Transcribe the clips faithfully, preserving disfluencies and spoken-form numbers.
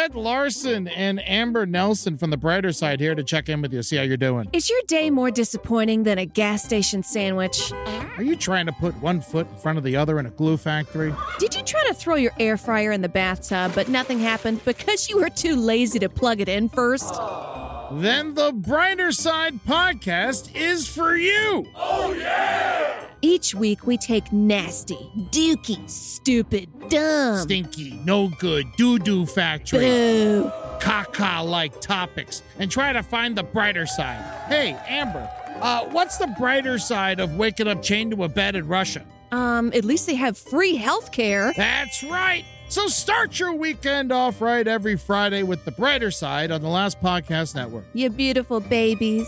Ed Larson and Amber Nelson from The Brighter Side here to check in with you, see how you're doing. Is your day more disappointing than a gas station sandwich? Are you trying to put one foot in front of the other in a glue factory? Did you try to throw your air fryer in the bathtub, but nothing happened because you were too lazy to plug it in first? Then The Brighter Side podcast is for you. Oh, yeah! Each week, we take nasty, dookie, stupid, dumb, stinky, no good, doo-doo factory, boo, caca-like topics and try to find the brighter side. Hey, Amber, uh, what's the brighter side of waking up chained to a bed in Russia? Um, at least they have free health care. That's right. So start your weekend off right every Friday with The Brighter Side on the Last Podcast Network. You beautiful babies.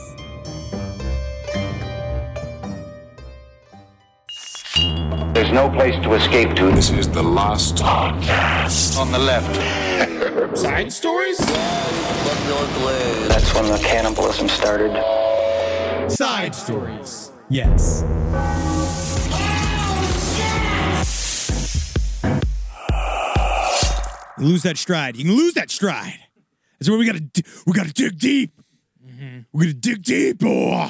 There's no place to escape to. This is the Last Podcast. On the left. Side stories? That's when the cannibalism started. Side stories. Yes. You lose that stride. You can lose that stride. That's where we gotta we gotta dig deep. Mm-hmm. We're gonna dig deep, boy.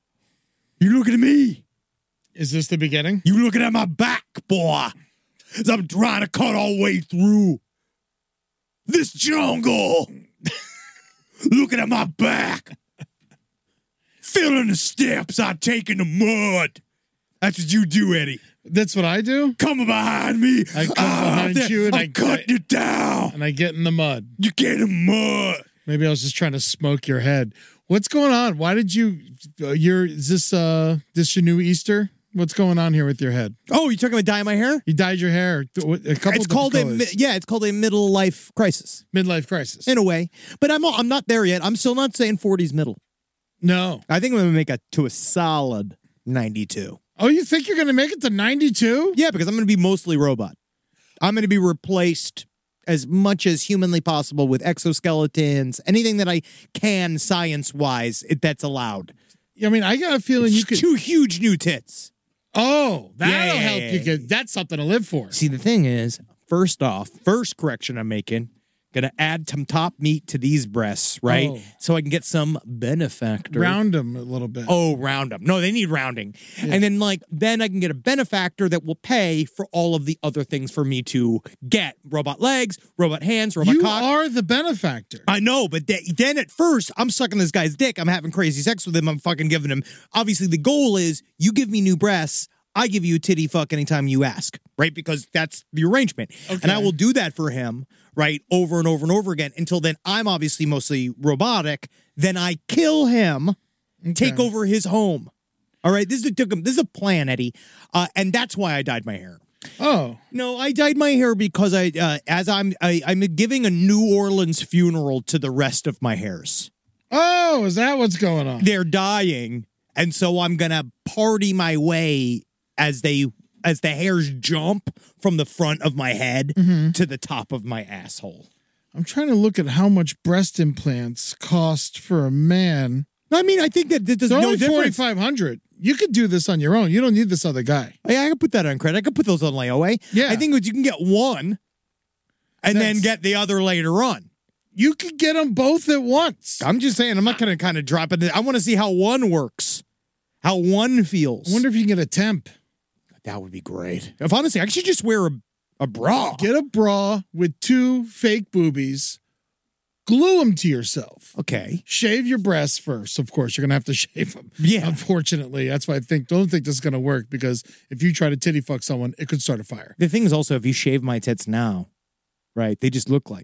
You looking at me? Is this the beginning? You looking at my back, boy? As I'm trying to cut all the way through this jungle. Looking at my back. Feeling the steps I take in the mud. That's what you do, Eddie. That's what I do? Come behind me. I come ah, behind there, you and I, I cut get, you down. And I get in the mud. You get in mud. Maybe I was just trying to smoke your head. What's going on? Why did you, uh, you're, is this, uh, this your new Easter? What's going on here with your head? Oh, you talking about dyeing my hair? You dyed your hair a couple It's called a, colors. yeah, it's called a middle life crisis. Midlife crisis. In a way. But I'm I'm not there yet. I'm still not saying forties middle. No. I think I'm going to make it to a solid ninety-two. Oh, you think you're going to make it to ninety-two? Yeah, because I'm going to be mostly robot. I'm going to be replaced as much as humanly possible with exoskeletons, anything that I can science-wise that's allowed. I mean, I got a feeling you could... Two huge new tits. Oh, that'll Yeah, yeah, help yeah, you yeah. get... That's something to live for. See, the thing is, first off, first correction I'm making, gonna add some top meat to these breasts, right? Oh. So I can get some benefactor. Round them a little bit. Oh, round them. No, they need rounding. Yeah. And then, like, then I can get a benefactor that will pay for all of the other things for me to get. Robot legs, robot hands, robot you cock. are the benefactor. I know, but th- then at first, I'm sucking this guy's dick. I'm having crazy sex with him. I'm fucking giving him. Obviously, the goal is you give me new breasts. I give you a titty fuck anytime you ask, right? Because that's the arrangement. Okay. And I will do that for him, right, over and over and over again until then I'm obviously mostly robotic. Then I kill him, Okay. take over his home. All right, this is a, this is a plan, Eddie. Uh, and that's why I dyed my hair. Oh. No, I dyed my hair because I, uh, as I'm, I, I'm giving a New Orleans funeral to the rest of my hairs. Oh, is that what's going on? They're dying, and so I'm gonna party my way as they as the hairs jump from the front of my head Mm-hmm. to the top of my asshole. I'm trying to look at how much breast implants cost for a man. I mean, I think that there's They're no only difference. forty-five hundred. You could do this on your own. You don't need this other guy. Yeah, I could put that on credit. I could put those on layaway. Yeah. I think you can get one, and then That's- get the other later on. You could get them both at once. I'm just saying, I'm not gonna kind of drop it. I want to see how one works, how one feels. I wonder if you can get a temp. That would be great. If honestly, I should just wear a, a bra. Get a bra with two fake boobies. Glue them to yourself. Okay. Shave your breasts first. Of course, you're going to have to shave them. Yeah. Unfortunately, that's why I think, don't think this is going to work because if you try to titty fuck someone, it could start a fire. The thing is also, if you shave my tits now, right, they just look like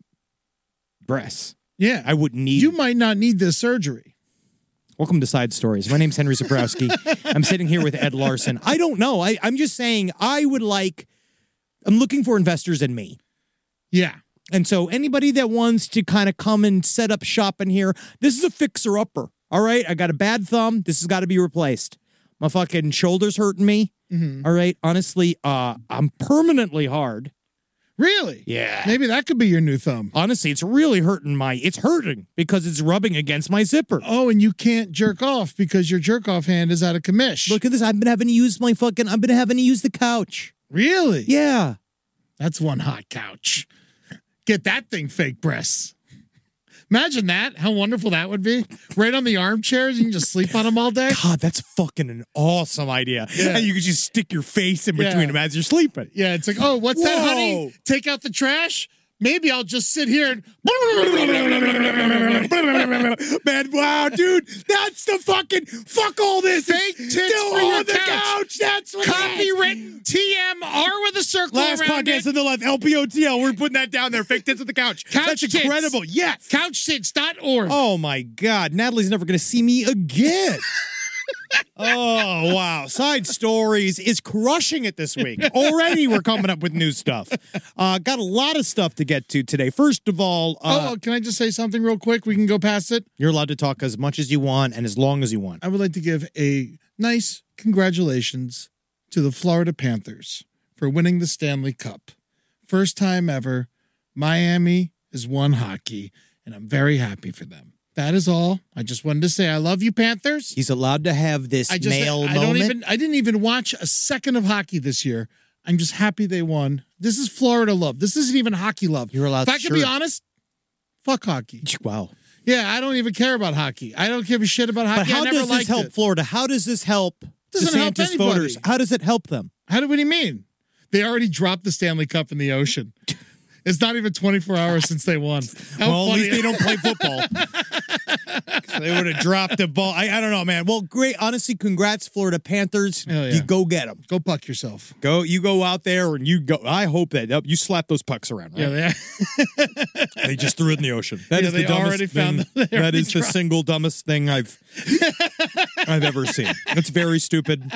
breasts. Yeah. I wouldn't need. You might not need this surgery. Welcome to Side Stories. My name's Henry Zabrowski. I'm sitting here with Ed Larson. I don't know. I, I'm just saying I would like, I'm looking for investors in me. Yeah. And so anybody that wants to kind of come and set up shop in here, this is a fixer-upper. All right? I got a bad thumb. This has got to be replaced. My fucking shoulder's hurting me. Mm-hmm. All right? Honestly, uh, I'm permanently hard. Really? Yeah. Maybe that could be your new thumb. Honestly, it's really hurting my, it's hurting because it's rubbing against my zipper. Oh, and you can't jerk off because your jerk off hand is out of commish. Look at this. I've been having to use my fucking, I've been having to use the couch. Really? Yeah. That's one hot couch. Get that thing fake breasts. Imagine that. How wonderful that would be. Right on the armchairs. You can just sleep on them all day. God, that's fucking an awesome idea. Yeah. And you could just stick your face in between Yeah. them as you're sleeping. Yeah, it's like, oh, what's that, Whoa. honey? Take out the trash? Maybe I'll just sit here and... Man, wow, dude, that's the fucking fuck all this. Fake tits Still for your on the couch. couch. That's what Copywritten T M R with a circle Last around podcast it. on the left, L P O T L. We're putting that down there. Fake tits on the couch. Couch That's tits. incredible. Yes. couch tits dot org. Oh my God, Natalie's never going to see me again. Oh, wow. Side Stories is crushing it this week. Already we're coming up with new stuff. Uh, got a lot of stuff to get to today. First of all, uh, oh, can I just say something real quick? We can go past it. you're allowed to talk as much as you want and as long as you want. I would like to give a nice congratulations to the Florida Panthers for winning the Stanley Cup. First time ever, Miami has won hockey, and I'm very happy for them. That is all. I just wanted to say I love you, Panthers. He's allowed to have this I just male I moment. don't even I didn't even watch a second of hockey this year. I'm just happy they won. This is Florida love. This isn't even hockey love. You're allowed If I to- could be sure. honest, fuck hockey. Wow. Yeah, I don't even care about hockey. I don't give a shit about But hockey. how I never does this liked help it. Florida? How does this help Doesn't help DeSantis anybody. voters? How does it help them? How do what do you mean? They already dropped the Stanley Cup in the ocean. It's not even twenty-four hours since they won. How well, funny. at least they don't play football. So they would have dropped the ball. I, I don't know, man. Well, great. Honestly, congrats, Florida Panthers. Hell yeah. You go get them. Go puck yourself. Go. You go out there and you go. I hope that yep, you slap those pucks around. Right? Yeah, they They just threw it in the ocean. That Yeah, is they the dumbest already thing. found the- they that already is the tried. single dumbest thing I've I've ever seen. It's very stupid.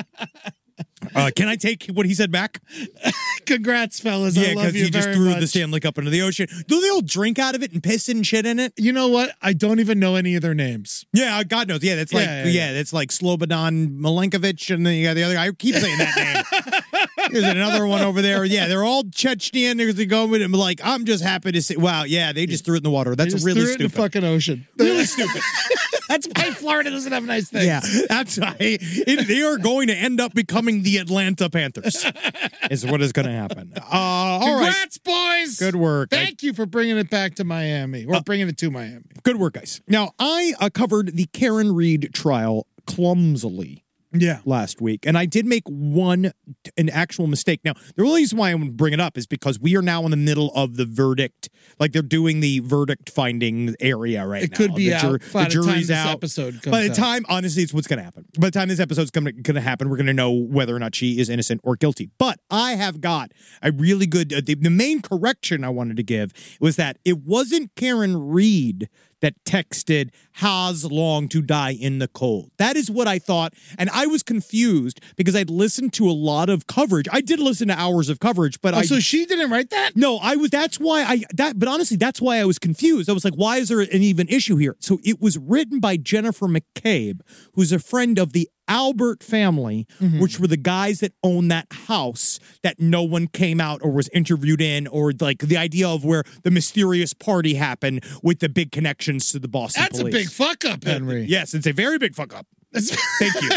Uh, can I take what he said back? Congrats, fellas. Yeah, I love because you he just very threw much. the Stanley Cup into the ocean. Do they all drink out of it and piss and shit in it? You know what? I don't even know any of their names. Yeah, God knows. Yeah, that's like Yeah, yeah, yeah, yeah. that's like Slobodan Milenkovic, and then you got the other guy. I keep saying that name. There's another one over there. Yeah, they're all Chechnyan. They go with him. Like, I'm just happy to see. Wow, yeah, they just threw it in the water. They That's just really threw it in the stupid. fucking ocean. Really stupid. That's why Florida doesn't have nice things. Yeah, that's why it, they are going to end up becoming the Atlanta Panthers. Is what is going to happen. Uh, all right, Congrats, boys. good work. I- Thank you for bringing it back to Miami, or bringing it to Miami. good work, guys. Now I uh, covered the Karen Reed trial clumsily Yeah. last week, and I did make one an actual mistake. Now, the only reason why I want to bring it up is because we are now in the middle of the verdict, like they're doing the verdict finding area right It now. could be the out by the time jury's this out. episode comes By the out. time, honestly, it's what's going to happen. By the time this episode's going to happen, we're going to know whether or not she is innocent or guilty. But I have got a really good. Uh, the, the main correction I wanted to give was that it wasn't Karen Reed that texted "How's long to die in the cold." That is what I thought, and I was confused because I'd listened to a lot of coverage. I did listen to hours of coverage, but Oh, I so she didn't write that? no, I was. That's why I that. But honestly, that's why I was confused. I was like, why is there an even issue here? So it was written by Jennifer McCabe, who's a friend of the Albert family, Mm-hmm. which were the guys that own that house that no one came out or was interviewed in, or like the idea of where the mysterious party happened with the big connections to the Boston That's police. a big fuck up, Henry. Yes, it's a very big fuck up. Thank you.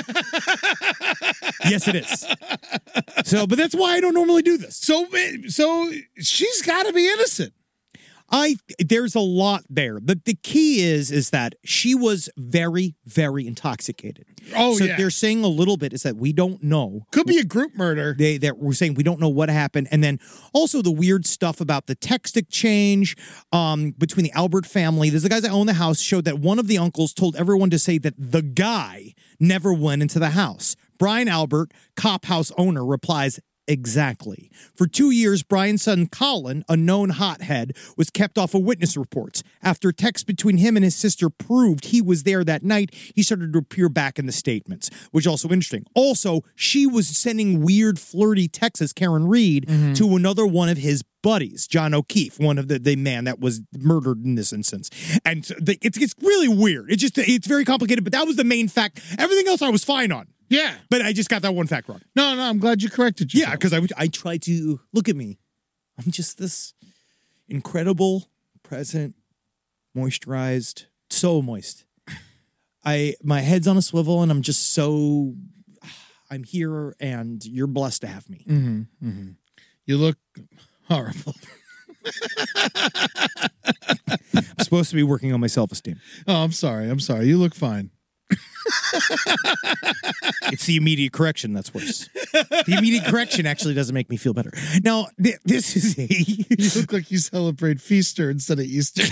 Yes, it is. So, but that's why I don't normally do this. So, so she's got to be innocent. I there's a lot there. The the key is is that she was very, very intoxicated. Oh, so yeah. they're saying a little bit is that we don't know. Could be a group murder. They that we're saying we don't know what happened, and then also the weird stuff about the text exchange um, between the Albert family. There's the guys that own the house showed that one of the uncles told everyone to say that the guy never went into the house. Brian Albert, cop house owner, replies, exactly. For two years, Brian's son Colin, a known hothead, was kept off of witness reports. After text between him and his sister proved he was there that night, he started to appear back in the statements, which is also interesting. Also, she was sending weird, flirty texts as Karen Reed Mm-hmm. to another one of his buddies, John O'Keefe, one of the, the man that was murdered in this instance. And so the, it's, it's really weird. It's just, it's very complicated, but that was the main fact. Everything else I was fine on. Yeah. But I just got that one fact wrong. No, no, I'm glad you corrected yourself. Yeah, because I, would- I try to look at me. I'm just this incredible, present, moisturized, so moist. I my head's on a swivel, and I'm just so. I'm here, and you're blessed to have me. Mm-hmm, mm-hmm. You look horrible. I'm supposed to be working on my self-esteem. Oh, I'm sorry. I'm sorry. You look fine. It's the immediate correction that's worse. The immediate correction actually doesn't make me feel better. Now, th- this is a... You look like you celebrate Feaster instead of Easter.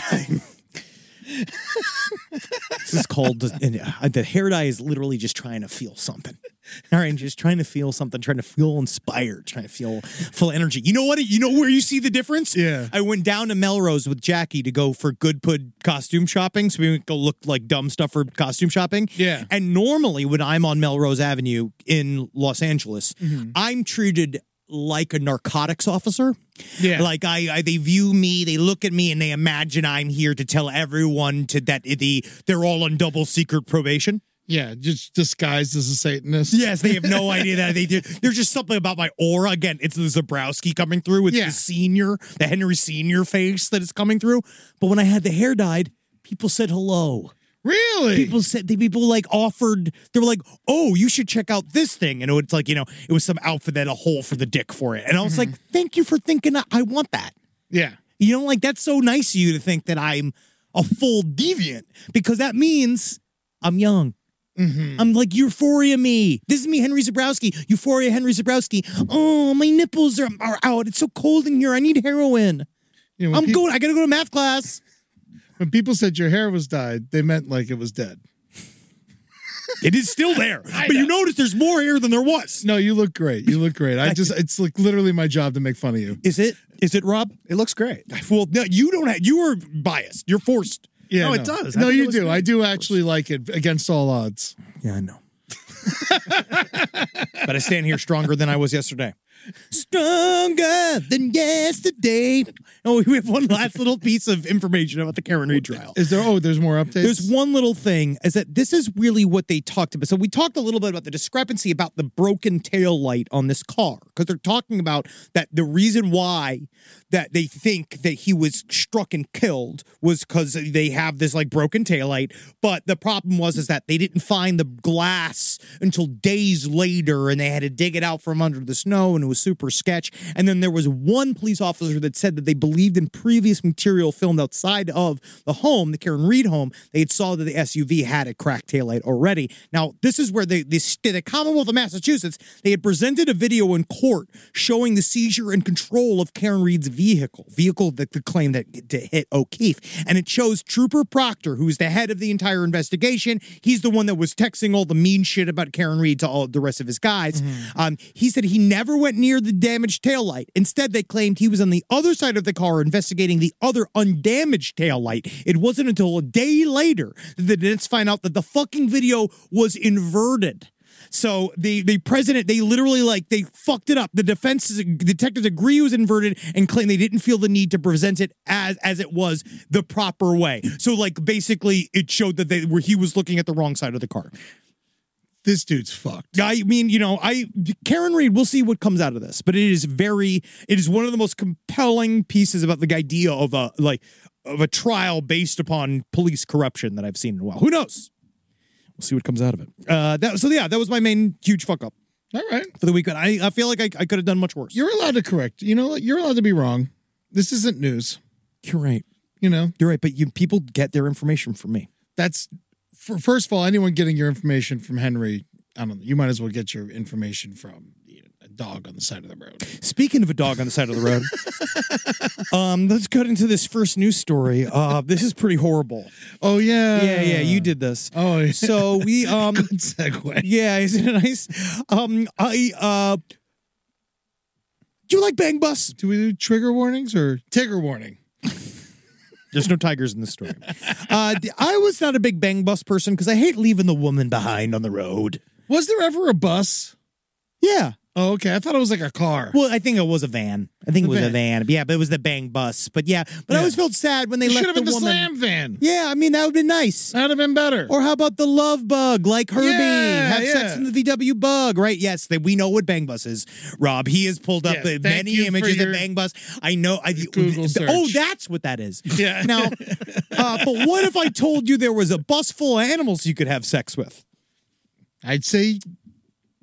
This is called... Uh, the hair dye is literally just trying to feel something. All right, just trying to feel something, trying to feel inspired, trying to feel full energy. You know what? You know where you see the difference? Yeah. I went down to Melrose with Jackie to go for Good Pud costume shopping, so we would go look like dumb stuff for costume shopping. Yeah. And normally when I'm on Melrose Avenue in Los Angeles, mm-hmm. I'm treated like a narcotics officer. Yeah. Like I, I, they view me, they look at me, and they imagine I'm here to tell everyone to that the they're all on double secret probation. Yeah, just disguised as a Satanist. Yes, they have no idea that they do. There's just something about my aura. Again, it's the Zabrowski coming through. It's yeah. the senior, the Henry Senior face that is coming through. But when I had the hair dyed, people said hello. Really? People said, the people like offered, they were like, oh, you should check out this thing. And it's like, you know, it was some outfit that had a hole for the dick for it. And I was mm-hmm. like, thank you for thinking I, I want that. Yeah. You know, like that's so nice of you to think that I'm a full deviant because that means I'm young. Mm-hmm. I'm like Euphoria me. This is me, Henry Zabrowski. Euphoria, Henry Zabrowski. Oh, my nipples are, are out. It's so cold in here. I need heroin. You know, I'm people, going. I gotta go to math class. When people said your hair was dyed, they meant like it was dead. It is still there, but know. You notice there's more hair than there was. No, you look great. You look great. I just, it's like literally my job to make fun of you. Is it? Is it, Rob? It looks great. Well, no, you don't have. You are biased. You're forced. Yeah, no, no, it does. No, you do. Great. I do actually like it against all odds. Yeah, I know. But I stand here stronger than I was yesterday. Stronger than yesterday. Oh, we have one last little piece of information about the Karen Read trial. Is there? Oh, there's more updates? There's one little thing, is that this is really what they talked about. So we talked a little bit about the discrepancy about the broken tail light on this car, because they're talking about that the reason why that they think that he was struck and killed was because they have this like broken taillight. But the problem was is that they didn't find the glass until days later, and they had to dig it out from under the snow, and it was super sketch. And then there was one police officer that said that they believed in previous material filmed outside of the home, the Karen Read home, they had saw that the S U V had a cracked taillight already. Now, this is where they, they, the Commonwealth of Massachusetts, they had presented a video in court showing the seizure and control of Karen Read's vehicle, vehicle that the claim that hit O'Keefe. And it shows Trooper Proctor, who's the head of the entire investigation. He's the one that was texting all the mean shit about Karen Read to all the rest of his guys. Mm-hmm. Um, he said he never went near the damaged taillight. Instead, they claimed he was on the other side of the car investigating the other undamaged taillight. It wasn't until a day later that the defense find out that the fucking video was inverted. So the, the president, they literally like, they fucked it up. The defense detectives agree it was inverted and claim they didn't feel the need to present it as, as it was the proper way. So like basically it showed that they were, he was looking at the wrong side of the car. This dude's fucked. I mean, you know, I Karen Read, we'll see what comes out of this, but it is very, it is one of the most compelling pieces about the idea of a, like, of a trial based upon police corruption that I've seen in a while. Who knows? We'll see what comes out of it. Uh, that, so yeah, that was my main huge fuck up. All right. For the weekend. I, I feel like I, I could have done much worse. You're allowed to correct. You know what? You're allowed to be wrong. This isn't news. You're right. You know? You're right, but you people get their information from me. That's, for, first of all, anyone getting your information from Henry, I don't know, you might as well get your information from you know, a dog on the side of the road. Speaking of a dog on the side of the road, um, let's cut into this first news story. Uh, this is pretty horrible. Oh, yeah. Yeah, yeah, you did this. Oh, yeah. So we... Um, Good segue. Yeah, isn't it nice? Um, I... Uh, do you like Bang Bus? Do we do trigger warnings or Tigger warning? There's no tigers in this story. Uh, I was not a big Bang Bus person because I hate leaving the woman behind on the road. Was there ever a bus? Yeah. Oh, okay. I thought it was like a car. Well, I think it was a van. I think The it was van. a van. Yeah, but it was the Bang Bus. But yeah, but I Yeah. always felt sad when they It left should have the been the woman. slam van. Yeah, I mean, that would have been nice. That would have been better. Or how about the love bug, like Herbie? Yeah, Have yeah. sex in the V W bug, right? Yes, they, we know what Bang Bus is, Rob. He has pulled up Yes, the thank many you for images your of Bang Bus. I know. I, Google search. Oh, that's what that is. Yeah. Now, uh, but what if I told you there was a bus full of animals you could have sex with? I'd say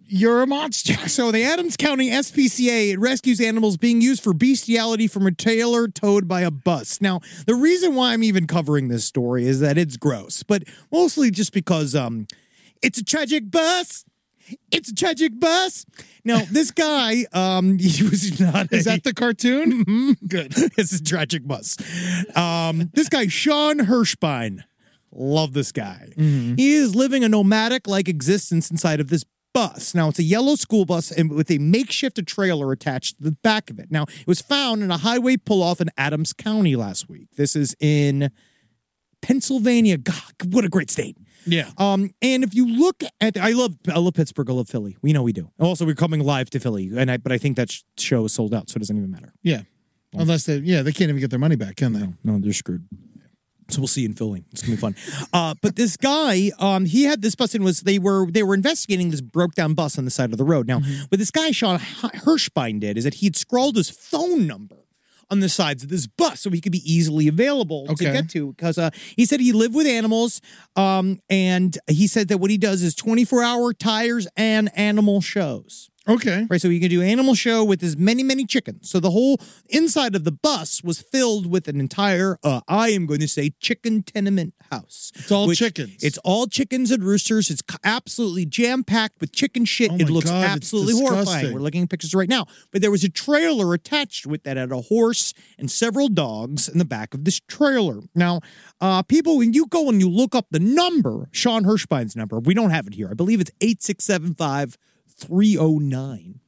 you're a monster. So the Adams County S P C A, it rescues animals being used for bestiality from a trailer towed by a bus. Now, the reason why I'm even covering this story is that it's gross, but mostly just because um, it's a tragic bus. It's a tragic bus. Now, this guy, um, he was not. Is a, that the cartoon? Mm-hmm. Good. It's a tragic bus. Um, this guy, Sean Hirschbein. Love this guy. Mm-hmm. He is living a nomadic-like existence inside of this bus. Now, it's a yellow school bus and with a makeshift trailer attached to the back of it. Now, it was found in a highway pull-off in Adams County last week. This is in Pennsylvania. God, what a great state. Yeah. Um, and if you look at, I love, I love Pittsburgh. I love Philly. We know we do. Also, we're coming live to Philly, and I, but I think that sh- show is sold out, so it doesn't even matter. Yeah. Unless they, yeah, they can't even get their money back, can they? No, no, they're screwed. So we'll see you in Philly. It's gonna be fun. Uh, but this guy, um, he had this bus and was they were they were investigating this broke down bus on the side of the road. Now, mm-hmm. what this guy Sean Hirschbein did is that he'd scrawled his phone number on the sides of this bus so he could be easily available okay. to get to because uh, he said he lived with animals, um, and he said that what he does is twenty-four hour tires and animal shows. Okay. Right, so you can do animal show with as many, many chickens. So the whole inside of the bus was filled with an entire, uh, I am going to say, chicken tenement house. It's all chickens. It's all chickens and roosters. It's absolutely jam-packed with chicken shit. Oh it my looks God, absolutely it's horrifying. disgusting. We're looking at pictures right now. But there was a trailer attached with that had a horse and several dogs in the back of this trailer. Now, uh, people, when you go and you look up the number, Sean Hirschbein's number, we don't have it here. I believe it's eight six seven five three oh nine.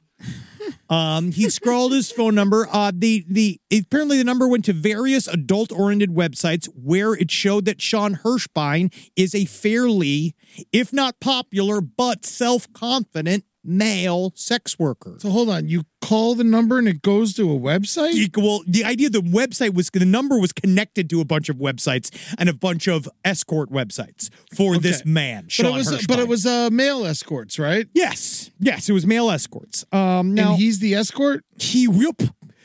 um, he scrolled his phone number. Uh, the the apparently the number went to various adult-oriented websites where it showed that Sean Hirschbein is a fairly, if not popular, but self-confident male sex worker. So hold on, you call the number and it goes to a website? You- well, the idea of the website was the number was connected to a bunch of websites and a bunch of escort websites for Okay. this man, but Sean it was Hirschbein. but it was uh, male escorts, right? yes, yes, it was male escorts. Um, now and he's the escort? he yep.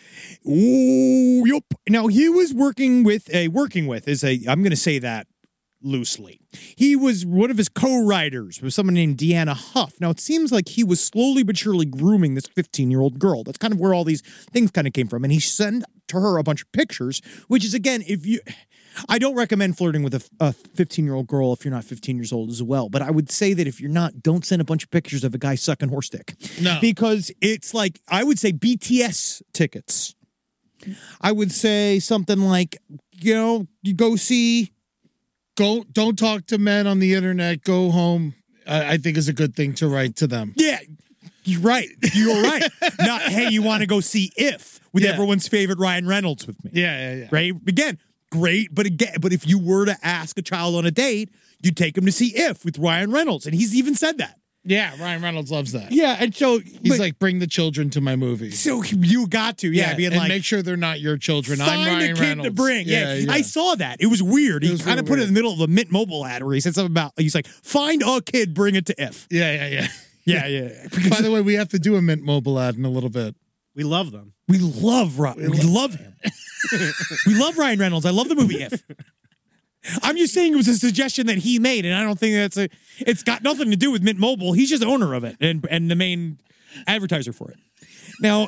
Ooh, yep. Now he was working with a working with is a I'm going to say that loosely. He was one of his co-writers was someone named Deanna Huff. Now it seems like he was slowly but surely grooming this fifteen-year-old girl. That's kind of where all these things kind of came from. And he sent to her a bunch of pictures, which is again, if you I don't recommend flirting with a, a fifteen-year-old girl if you're not fifteen years old as well. But I would say that if you're not, don't send a bunch of pictures of a guy sucking horse dick. No. Because it's like, I would say B T S tickets. I would say something like, you know, you go see. Go don't talk to men on the internet, go home. I, I think is a good thing to write to them. Yeah, you're right. You're right. Not, hey, you want to go see If with Yeah. everyone's favorite Ryan Reynolds with me. Yeah, yeah, yeah. Right? Again, great. But again, but if you were to ask a child on a date, you'd take him to see If with Ryan Reynolds. And he's even said that. Yeah, Ryan Reynolds loves that. Yeah. And so He's but- like, bring the children to my movie. so you got to, yeah, being and like, make sure they're not your children. I'm find Ryan a kid Reynolds. to bring. Yeah, yeah. I saw that. It was weird. He was kind of really put it in the middle of a Mint Mobile ad where he said something about, he's like, find a kid, bring it to If. Yeah, yeah, yeah. Yeah, yeah. yeah. By the way, we have to do a Mint Mobile ad in a little bit. We love them. We love Ryan. We, love him. We love Ryan Reynolds. I love the movie If. I'm just saying it was a suggestion that he made, and I don't think that's a. It's got nothing to do with Mint Mobile. He's just owner of it and and the main advertiser for it. Now.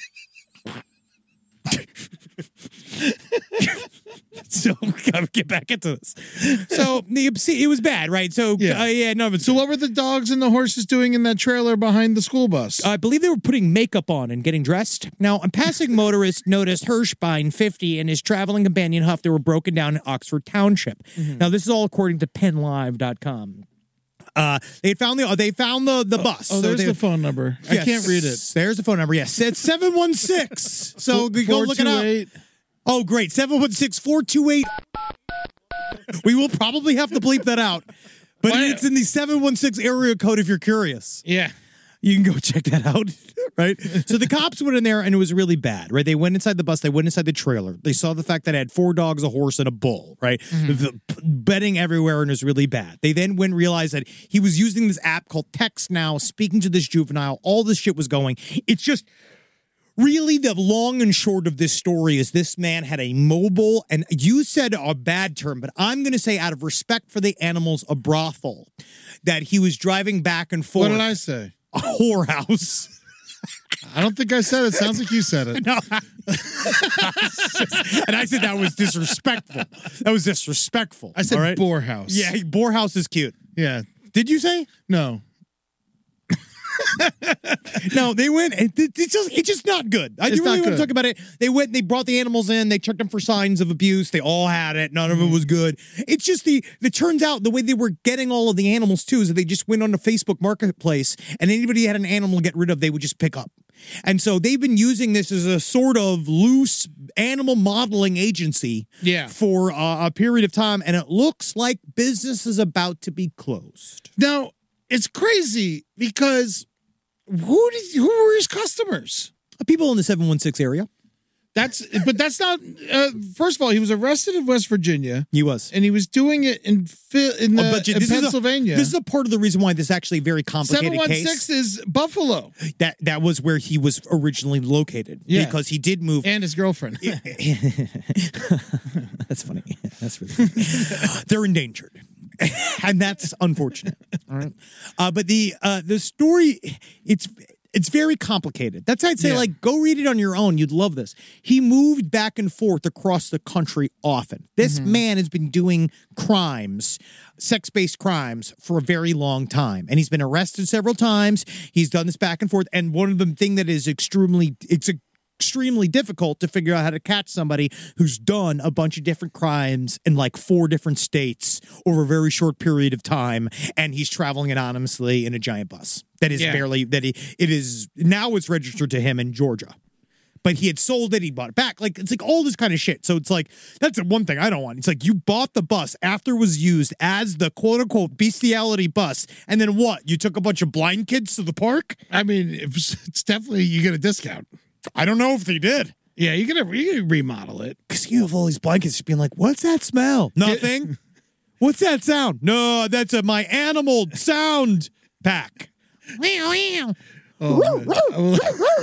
So gotta get back into this. So the it was bad, right? So Yeah. uh, yeah, no. But So what were the dogs and the horses doing in that trailer behind the school bus? I believe they were putting makeup on and getting dressed. Now, a passing motorist noticed Hirschbein, fifty, and his traveling companion Huff. They were broken down in Oxford Township. Mm-hmm. Now, this is all according to Penn Live dot com. Uh, they found the they found the the bus. oh, So there's they- the phone number. I Yes. can't read it. There's the phone number. Yes, it's seven one six. So we go look it up. four two eight Oh, great. seven one six, four two eight. We will probably have to bleep that out. But Why- it's in the seven one six area code if you're curious. Yeah. You can go check that out, right? So the cops went in there and it was really bad, right? They went inside the bus, they went inside the trailer. They saw the fact that it had four dogs, a horse, and a bull, right? The bedding everywhere and it was really bad. They then went and realized that he was using this app called Text Now, speaking to this juvenile. All this shit was going. It's just really the long and short of this story is this man had a mobile, and you said a bad term, but I'm going to say out of respect for the animals, a brothel, that he was driving back and forth. What did I say? a whorehouse. I don't think I said it. Sounds like you said it. No. And I said that was disrespectful. That was disrespectful. I said all right? borehouse. Yeah, borehouse is cute. Yeah. Did you say? No. No, they went. It, it, it's just it's just not good. I It's do really not want to good. talk about it. They went. They brought the animals in. They checked them for signs of abuse. They all had it. None of it was good. It's just the. It turns out the way they were getting all of the animals too is that they just went on the Facebook Marketplace, and anybody had an animal to get rid of, they would just pick up. And so they've been using this as a sort of loose animal modeling agency Yeah. for uh, a period of time, and it looks like business is about to be closed. Now, it's crazy because who did who were his customers? People in the seven one six area. That's but that's not. Uh, first of all, he was arrested in West Virginia, He was. and he was doing it in Phil- in, the, Oh, but in this Pennsylvania. Is a, this is a part of the reason why this is actually a very complicated Seven one case. six is Buffalo That that was where he was originally located. Yeah. Because he did move. and his girlfriend. That's funny. That's really funny. They're endangered. And that's unfortunate. All right. Uh, but the uh, the story, it's it's very complicated. That's why I'd say, Yeah. like, go read it on your own. You'd love this. He moved back and forth across the country often. This Mm-hmm. man has been doing crimes, sex-based crimes, for a very long time. And he's been arrested several times. He's done this back and forth. And one of the thing that is extremely, it's a extremely difficult to figure out how to catch somebody who's done a bunch of different crimes in like four different states over a very short period of time, and he's traveling anonymously in a giant bus that is Yeah. barely that he it is now it's registered to him in Georgia. But he had sold it, he bought it back. Like, it's like all this kind of shit. So it's like, that's the one thing I don't want. It's like, you bought the bus after it was used as the quote-unquote bestiality bus, and then what? You took a bunch of blind kids to the park? I mean, it's, it's definitely you get a discount. I don't know if they did. Yeah, you can you can remodel it. Because you have all these blankets just being like, what's that smell? Nothing. What's that sound? No, that's a, my animal sound pack. Meow, meow. Oh, man.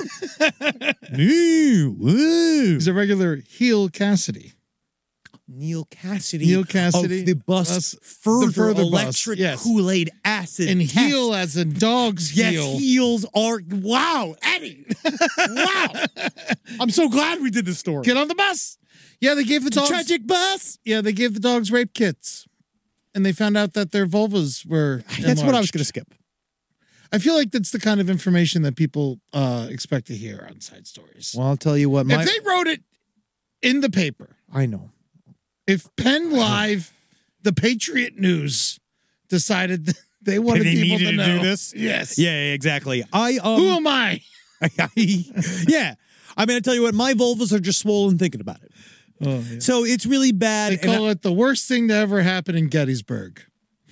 Ooh, ooh. He's a regular heel Cassidy. Neil Cassidy. Neil Cassidy Of the bus, bus- further, the Further Bus, electric yes. Kool-Aid acid. And test. heel as in dog's Yes, heel. heels are. Wow, Eddie. Wow. I'm so glad we did this story. Get on the bus. Yeah, they gave the dogs. Tragic bus. Yeah, they gave the dogs rape kits, and they found out that their vulvas were. That's what I was enlarged. going to skip. I feel like that's the kind of information that people uh, expect to hear on side stories. Well, I'll tell you what. My, if they wrote it in the paper, I know. if Penn Live, the Patriot News, decided that they wanted they people needed to to know, do this? yes, Yeah, yeah, exactly. I um, Who am I? yeah. I mean, I tell you what, my vulvas are just swollen thinking about it. Oh, yeah. So it's really bad. They and call I- it the worst thing to ever happen in Gettysburg.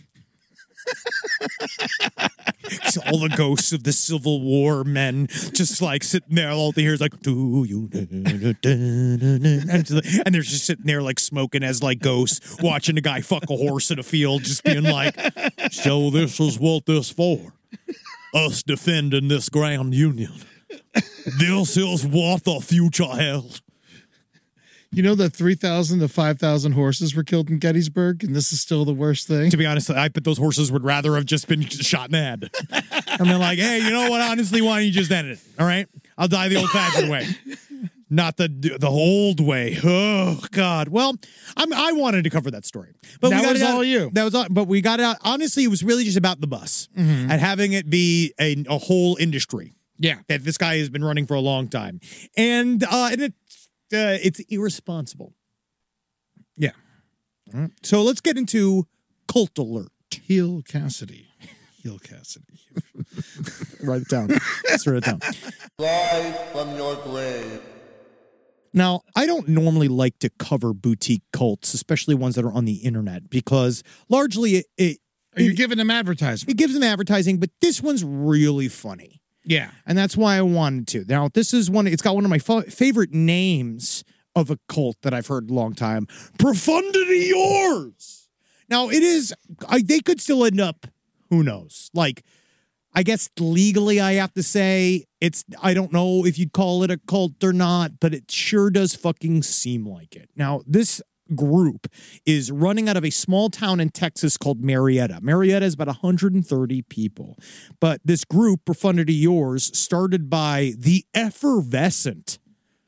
So all the ghosts of the Civil War men just like sitting there. All they hear is like, do you? And, it's like- and they're just sitting there like smoking as like ghosts, watching a guy fuck a horse in a field, just being like, so this is what this for. Us defending this grand union. This is what the future held. You know that three thousand to five thousand horses were killed in Gettysburg, and this is still the worst thing? To be honest, I bet those horses would rather have just been shot in the head. I mean, like, hey, you know what? Honestly, why don't you just end it? All right, I'll die the old-fashioned way, not the the old way. Oh God. Well, I'm, I wanted to cover that story, but That we got was it out, all you. That was all. But we got it out. Honestly, it was really just about the bus Mm-hmm. and having it be a, a whole industry Yeah. that this guy has been running for a long time, and uh, and it's uh, it's irresponsible. Yeah. So let's get into Cult Alert. Heel Cassidy. Heel Cassidy. Write it down. Let's write it down. Rise from your grave. Now, I don't normally like to cover boutique cults, especially ones that are on the internet, because largely it it, Are you it, giving them advertisement? it gives them advertising, but this one's really funny. Yeah. And that's why I wanted to. Now, this is one, it's got one of my fa- favorite names of a cult that I've heard a long time. Profundity Yours. Now, it is, I, they could still end up, who knows? Like, I guess legally I have to say it's, I don't know if you'd call it a cult or not, but it sure does fucking seem like it. Now, this group is running out of a small town in Texas called Marietta. Marietta is about one hundred thirty people. But this group, Profundity Yours, started by the effervescent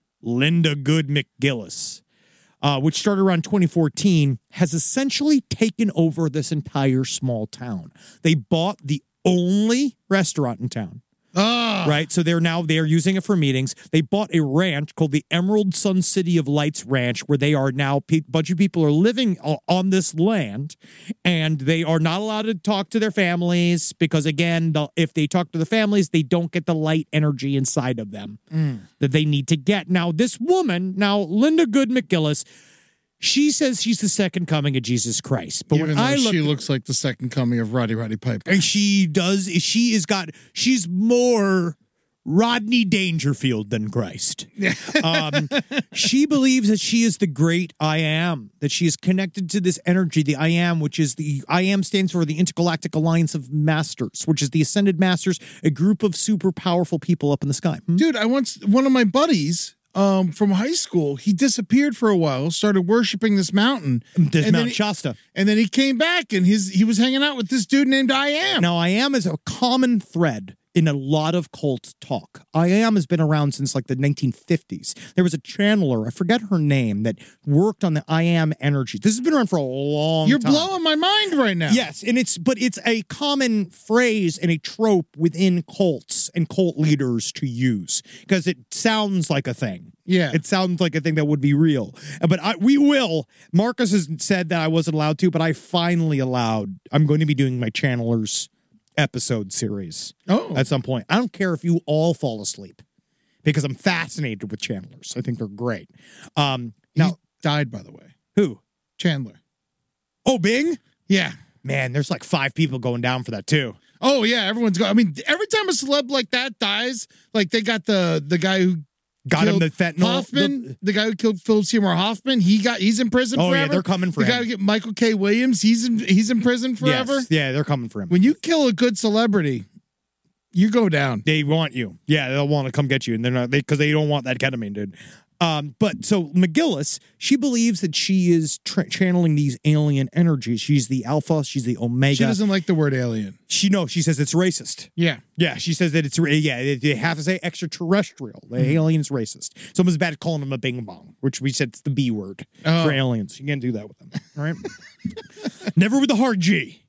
Linda Good McGillis, uh, which started around twenty fourteen, has essentially taken over this entire small town. They bought the only restaurant in town. Ah. Right. So they're now they're using it for meetings. They bought a ranch called the Emerald Sun City of Lights Ranch, where they are now a bunch of people are living on this land, and they are not allowed to talk to their families because, again, the, if they talk to the families, they don't get the light energy inside of them mm. that they need to get. Now, this woman, now Linda Good McGillis, she says she's the second coming of Jesus Christ. But Even when though I look, she looks like the second coming of Roddy Roddy Piper. and she does, she is got, she's more Rodney Dangerfield than Christ. um, she believes that she is the great I am, that she is connected to this energy, the I am, which is the I am stands for the Intergalactic Alliance of Masters, which is the Ascended Masters, a group of super powerful people up in the sky. Hmm? Dude, I once, one of my buddies um, from high school, he disappeared for a while, started worshiping this mountain. There's and Mount then he, Shasta. And then he came back and his he was hanging out with this dude named I Am. Now, I am is a common thread in a lot of cult talk. I Am has been around since like the nineteen fifties. There was a channeler, I forget her name, that worked on the I Am energy. This has been around for a long You're time. You're blowing my mind right now. Yes, and it's but it's a common phrase and a trope within cults and cult leaders to use because it sounds like a thing. Yeah. It sounds like a thing that would be real. But I, we will. Marcus has said that I wasn't allowed to, but I finally allowed. I'm going to be doing my channelers episode series oh. at some point. I don't care if you all fall asleep because I'm fascinated with channelers. I think they're great. Um, he now, died, by the way. Who? Chandler. Oh, Bing? Yeah. Man, there's like five people going down for that too. Oh, yeah. Everyone's going. I mean, every time a celeb like that dies, like they got the the guy who got him the fentanyl. Hoffman, the, the guy who killed Philip Seymour Hoffman, he got he's in prison oh, forever. Oh, yeah, they're coming for the him. The guy who get Michael K. Williams, he's in he's in prison forever. Yes. Yeah, they're coming for him. When you kill a good celebrity, you go down. They want you. Yeah, they'll want to come get you, and they're not they because they don't want that ketamine, dude. Um, but so McGillis, she believes that she is tra- channeling these alien energies. She's the alpha. She's the omega. She doesn't like the word alien. She no. She says it's racist. Yeah, yeah. She says that it's yeah. They have to say extraterrestrial. The mm-hmm. alien's racist. It's almost bad calling them a bing bong, which we said it's the B word oh. for aliens. You can't do that with them. All right. Never with the hard G.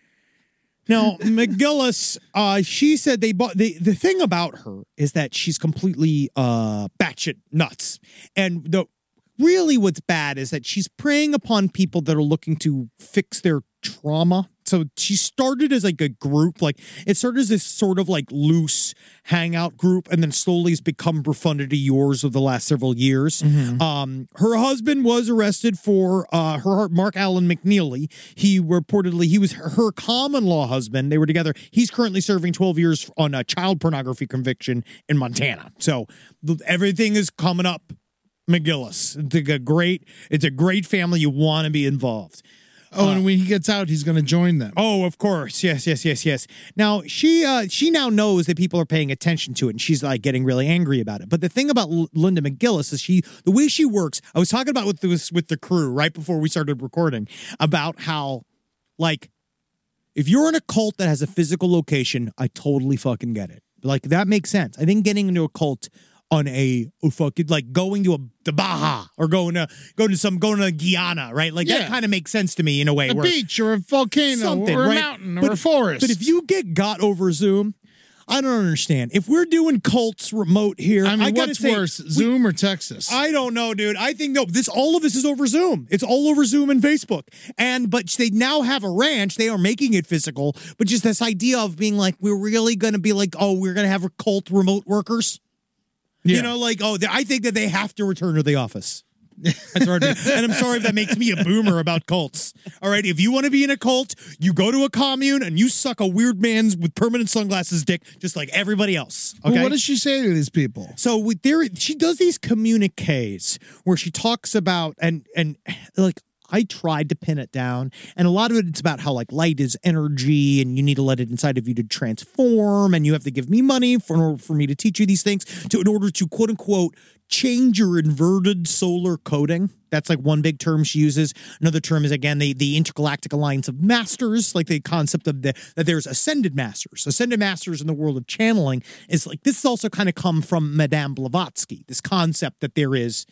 Now, McGillis, uh, she said they bought the the thing about her is that she's completely uh, batshit nuts, and the really what's bad is that she's preying upon people that are looking to fix their trauma. So she started as like a group, like it started as this sort of like loose hangout group, and then slowly has become Profundity Yours of the last several years. Mm-hmm. Um, her husband was arrested for uh, her Mark Allen McNeely. He reportedly he was her, her common law husband. They were together. He's currently serving twelve years on a child pornography conviction in Montana. So everything is coming up. McGillis, it's a great, it's a great family. You want to be involved. Oh, uh, and when he gets out, he's going to join them. Oh, of course. Yes, yes, yes, yes. Now, she uh, she now knows that people are paying attention to it, and she's like getting really angry about it. But the thing about L- Linda McGillis is she, the way she works, I was talking about with this with the crew right before we started recording about how, like, if you're in a cult that has a physical location, I totally fucking get it. Like, that makes sense. I think getting into a cult on a oh, fucking like going to a the Baja or going to going to some going to Guyana, right? Like yeah. that kind of makes sense to me in a way. A where beach or a volcano or a right? mountain or but, a forest. But if you get got over Zoom, I don't understand. If we're doing cults remote here, I mean, I gotta what's say, worse, Zoom or Texas? I don't know, dude. I think no. This all of this is over Zoom. It's all over Zoom and Facebook. And but they now have a ranch. They are making it physical. But just this idea of being like, we're really going to be like, oh, we're going to have cult remote workers. Yeah. You know, like, oh, I think that they have to return to the office. That's hard to, and I'm sorry if that makes me a boomer about cults. All right, if you want to be in a cult, you go to a commune and you suck a weird man's with permanent sunglasses dick, just like everybody else. Okay. Well, what does she say to these people? So with there, she does these communiques where she talks about and and like. I tried to pin it down, and a lot of it, it's about how like light is energy and you need to let it inside of you to transform, and you have to give me money for, for me to teach you these things to, in order to quote unquote change or inverted solar coding. That's like one big term she uses. Another term is, again, the, the intergalactic alliance of masters, like the concept of the, that there's ascended masters. Ascended masters in the world of channeling is like, this has also kind of come from Madame Blavatsky, this concept that there is,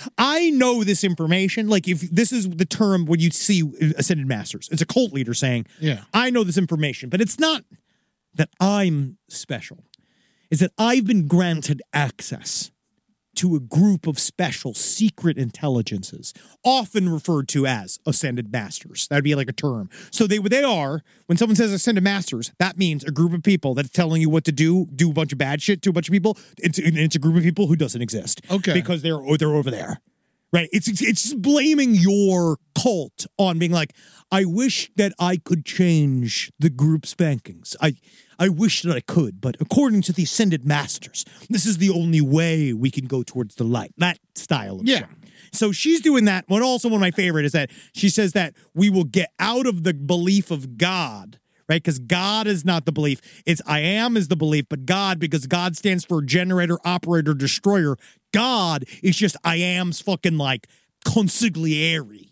I know this information. Like if this is the term when you see ascended masters, it's a cult leader saying, Yeah. I know this information, but it's not that I'm special. It's that I've been granted access to a group of special secret intelligences, often referred to as ascended masters. That'd be like a term. So they they are, when someone says ascended masters, that means a group of people that's telling you what to do, do a bunch of bad shit to a bunch of people. It's, it's a group of people who doesn't exist. Okay. Because they're, they're over there. Right? It's, it's just blaming your cult on being like, I wish that I could change the group spankings. I I wish that I could, but according to the ascended masters, this is the only way we can go towards the light. That style of Yeah. show. So she's doing that. What also one of my favorite is that she says that we will get out of the belief of God, right? Because God is not the belief. It's I am is the belief, but God, because God stands for generator, operator, destroyer. God is just I am's fucking like consigliere.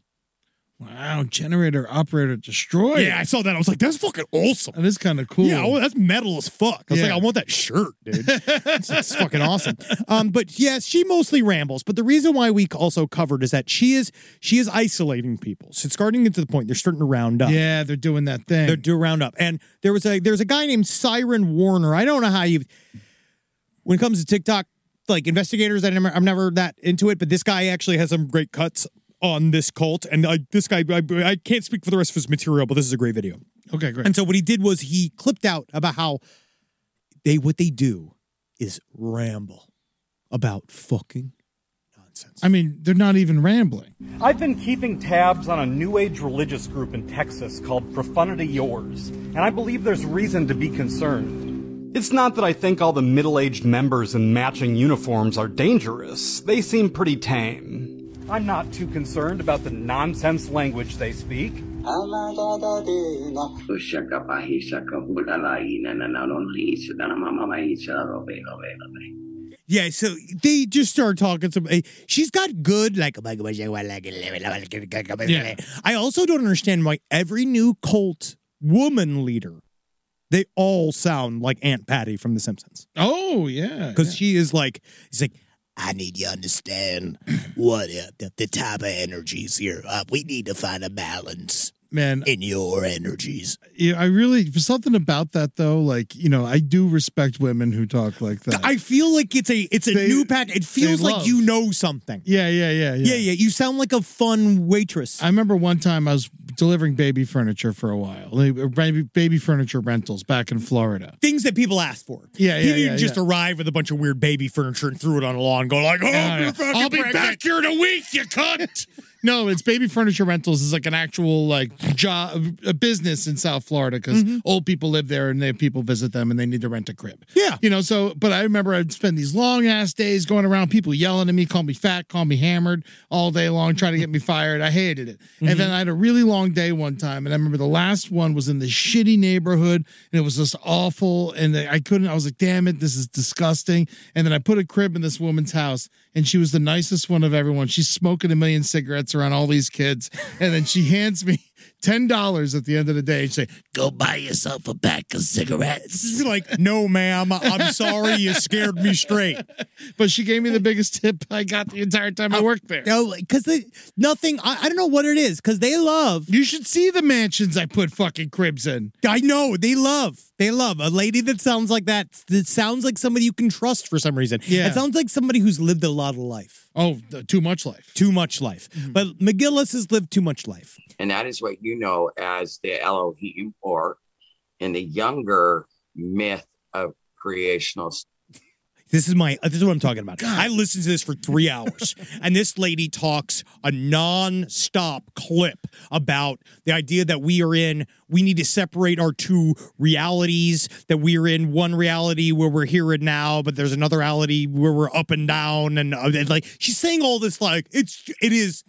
Wow, generator, operator, destroyer. Yeah, I saw that. I was like, that's fucking awesome. That is kind of cool. Yeah, oh, that's metal as fuck. I was Yeah. like, I want that shirt, dude. It's, it's fucking awesome. Um, but yes, she mostly rambles. But the reason why we also covered is that she is she is isolating people. So it's starting to get to the point they're starting to round up. Yeah, they're doing that thing. They're do round up. And there was a there's a guy named Siren Warner. I don't know how you when it comes to TikTok, like investigators, I never, I'm never that into it, but this guy actually has some great cuts on this cult, and I, this guy, I, I can't speak for the rest of his material, but this is a great video. Okay, great. And so what he did was he clipped out about how they what they do is ramble about fucking nonsense. I mean, they're not even rambling. I've been keeping tabs on a new age religious group in Texas called Profundity Yours, and I believe there's reason to be concerned. It's not that I think all the middle-aged members in matching uniforms are dangerous. They seem pretty tame. I'm not too concerned about the nonsense language they speak. Yeah, so they just start talking some. She's got good like. I also don't understand why every new cult woman leader, they all sound like Aunt Patty from The Simpsons. Oh, yeah. Because she is like, it's like, I need you to understand what uh, the, the type of energies here. Uh, we need to find a balance. Man, in your energies. Yeah, I really, for something about that though, like, you know, I do respect women who talk like that. I feel like it's a it's a They- new pack. It feels they like love. you know something. Yeah, yeah, yeah, Yeah, yeah. You sound like a fun waitress. I remember one time I was delivering baby furniture for a while, like, baby, baby furniture rentals back in Florida. Things that people ask for. Yeah, He yeah, didn't yeah, just yeah. arrive with a bunch of weird baby furniture and threw it on a lawn and go like, oh, Yeah, you're yeah. fucking I'll be pregnant. back here in a week, you cunt. No, it's baby furniture rentals is like an actual like job, a business in South Florida because old people live there and they have people visit them and they need to rent a crib. Yeah. You know, so, but I remember I'd spend these long ass days going around, people yelling at me, call me fat, call me hammered all day long, trying to get me fired. I hated it. And then I had a really long day one time. And I remember the last one was in this shitty neighborhood and it was just awful. And I couldn't, I was like, damn it, this is disgusting. And then I put a crib in this woman's house and she was the nicest one of everyone. She's smoking a million cigarettes around all these kids. And then she hands me ten dollars at the end of the day and say, go buy yourself a pack of cigarettes. It's like, no, ma'am, I'm sorry, you scared me straight. But she gave me the biggest tip I got the entire time I worked there. No, because nothing, I, I don't know what it is, because they love. You should see the mansions I put fucking cribs in. I know, they love. They love a lady that sounds like that. That sounds like somebody you can trust for some reason. Yeah. It sounds like somebody who's lived a lot of life. Oh, the, too much life. Too much life. Mm-hmm. But McGillis has lived too much life. And that is what you know as the Elohim, or in the younger myth of creational. This is my, this is what I'm talking about. I listened to this for three hours, and this lady talks a non-stop clip about the idea that we are in, we need to separate our two realities, that we are in one reality where we're here and now, but there's another reality where we're up and down, and, uh, and like, she's saying all this like, it's, it is,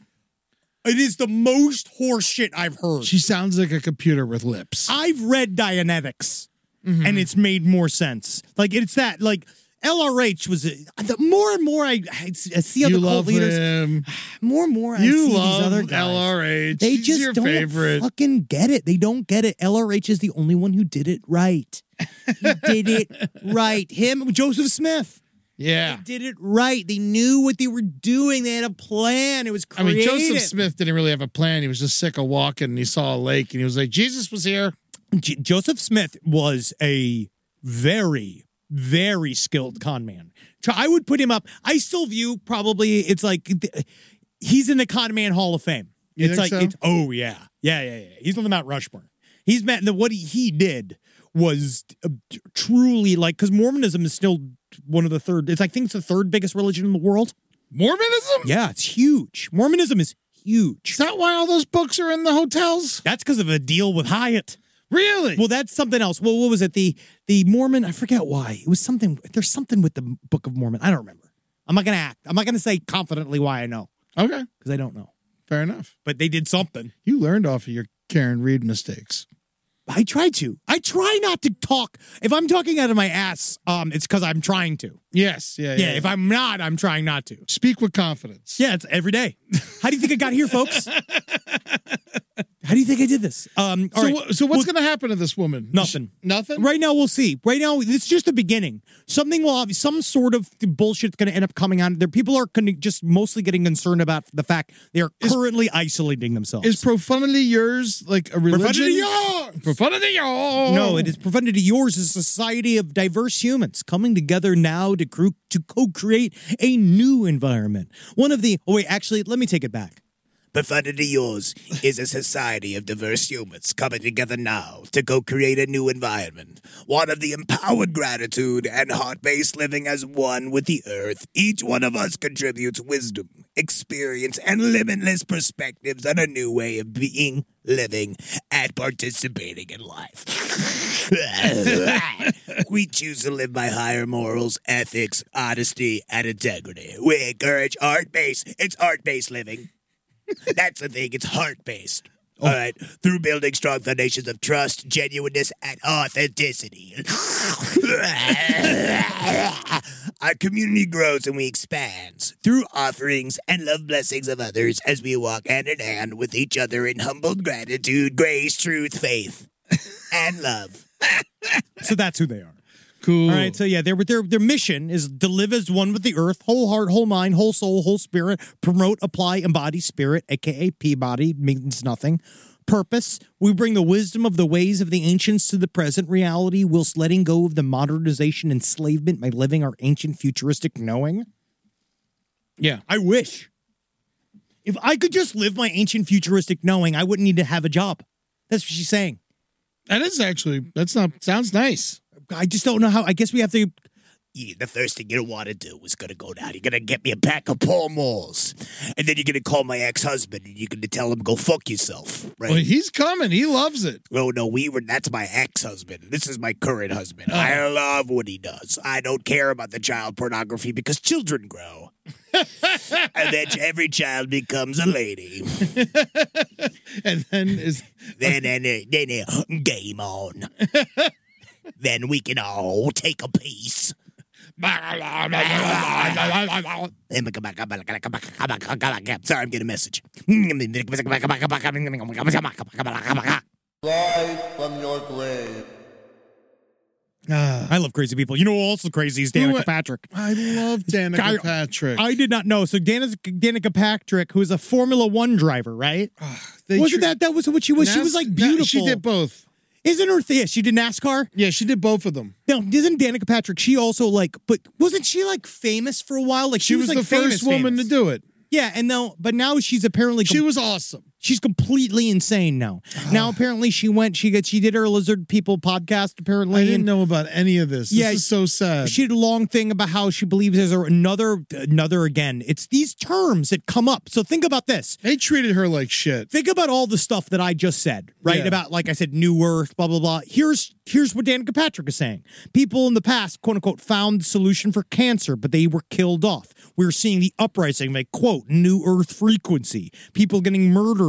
it is the most horse shit I've heard. She sounds like a computer with lips. I've read Dianetics, Mm-hmm. and it's made more sense. Like, it's that, like, L R H was a, the more and more I, I see other You cult love leaders. him. More and more I You see love these other guys. L R H. They He's just your don't favorite. fucking get it. They don't get it. L R H is the only one who did it right. He did it right. Him, Joseph Smith. Yeah. They did it right. They knew what they were doing. They had a plan. It was I creative. mean, Joseph Smith didn't really have a plan. He was just sick of walking, and he saw a lake, and he was like, Jesus was here. J- Joseph Smith was a very, very skilled con man. So I would put him up. I still view probably it's like he's in the con man Hall of Fame. You it's think like so? it's oh yeah, yeah, yeah, yeah. He's on the Mount Rushmore. He's met the what he, he did was uh, truly like because Mormonism is still one of the third. It's I think it's the third biggest religion in the world. Mormonism? Yeah, it's huge. Mormonism is huge. Is that why all those books are in the hotels? That's because of a deal with Hyatt. Really? Well, that's something else. Well, what was it? The the Mormon, I forget why. It was something, there's something with the Book of Mormon. I don't remember. I'm not going to act. I'm not going to say confidently why I know. Okay. Because I don't know. Fair enough. But they did something. You learned off of your Karen Reed mistakes. I try to. I try not to talk. If I'm talking out of my ass, um, it's because I'm trying to. Yes. Yeah. Yeah, Yeah. if I'm not, I'm trying not to. Speak with confidence. Yeah, it's every day. How do you think I got here, folks? How do you think I did this? Um, all So, right. wha- so what's Well, going to happen to this woman? Nothing. Sh- Nothing? Right now, we'll see. Right now, it's just the beginning. Something will have some sort of bullshit's going to end up coming out. There, people are gonna just mostly getting concerned about the fact they are currently isolating themselves. Is profanity yours like a religion? Profanity yours! Profanity yours! No, it is Profanity Yours is a society of diverse humans coming together now to cru- to co-create a new environment. One of the oh wait, actually, let me take it back. Profanity Yours is a society of diverse humans coming together now to co-create a new environment. One of the empowered gratitude and heart-based living as one with the earth. Each one of us contributes wisdom, experience, and limitless perspectives on a new way of being, living, and participating in life. We choose to live by higher morals, ethics, honesty, and integrity. We encourage art-based. It's art-based living. That's the thing. It's heart-based. All right. Through building strong foundations of trust, genuineness, and authenticity. Our community grows and we expand through offerings and love blessings of others as we walk hand in hand with each other in humbled gratitude, grace, truth, faith, and love. So that's who they are. Cool. All right, so yeah, their their their mission is to live as one with the earth, whole heart, whole mind, whole soul, whole spirit, promote, apply, embody spirit, aka Peabody, means nothing. Purpose, we bring the wisdom of the ways of the ancients to the present reality whilst letting go of the modernization enslavement by living our ancient futuristic knowing. Yeah. I wish. If I could just live my ancient futuristic knowing, I wouldn't need to have a job. That's what she's saying. That is actually, that's not, sounds nice. I just don't know how. I guess we have to. Yeah, the first thing you want to do is going to go down. You're going to get me a pack of Pall Malls. And then you're going to call my ex-husband and you're going to tell him, go fuck yourself. Right? Well, he's coming. He loves it. Oh, no, we were, that's my ex-husband. This is my current husband. Oh. I love what he does. I don't care about the child pornography because children grow. And then every child becomes a lady. And then is Then, then, then, uh, game on. Then we can all take a piece. Sorry, I'm getting a message. Rise from your grave. uh, I love crazy people. You know who also crazy is Danica Who- Patrick. I love Danica Guy- Patrick. I did not know. So Danica, Danica Patrick, who is a Formula One driver, right? They Wasn't tr- that that was what she was? she was Nas- like Na- beautiful. She did both. Isn't her thing? She did NASCAR. Yeah, she did both of them. No, isn't Danica Patrick? She also like, but wasn't she like famous for a while? Like She, was, like, the famous, first woman famous. to do it. Yeah, and now, but now she's apparently She was awesome. she's completely insane now. now apparently she went. She got she did her Lizard People podcast. Apparently, I didn't and know about any of this. This Yeah, is so sad. She did a long thing about how she believes there's another another again. It's these terms that come up. So think about this. They treated her like shit. Think about all the stuff that I just said, right? Yeah. About, like I said, New Earth, blah, blah, blah. Here's here's what Danica Patrick is saying. People in the past, quote unquote, found the solution for cancer, but they were killed off. We're seeing the uprising, like, quote, New Earth frequency. People getting murdered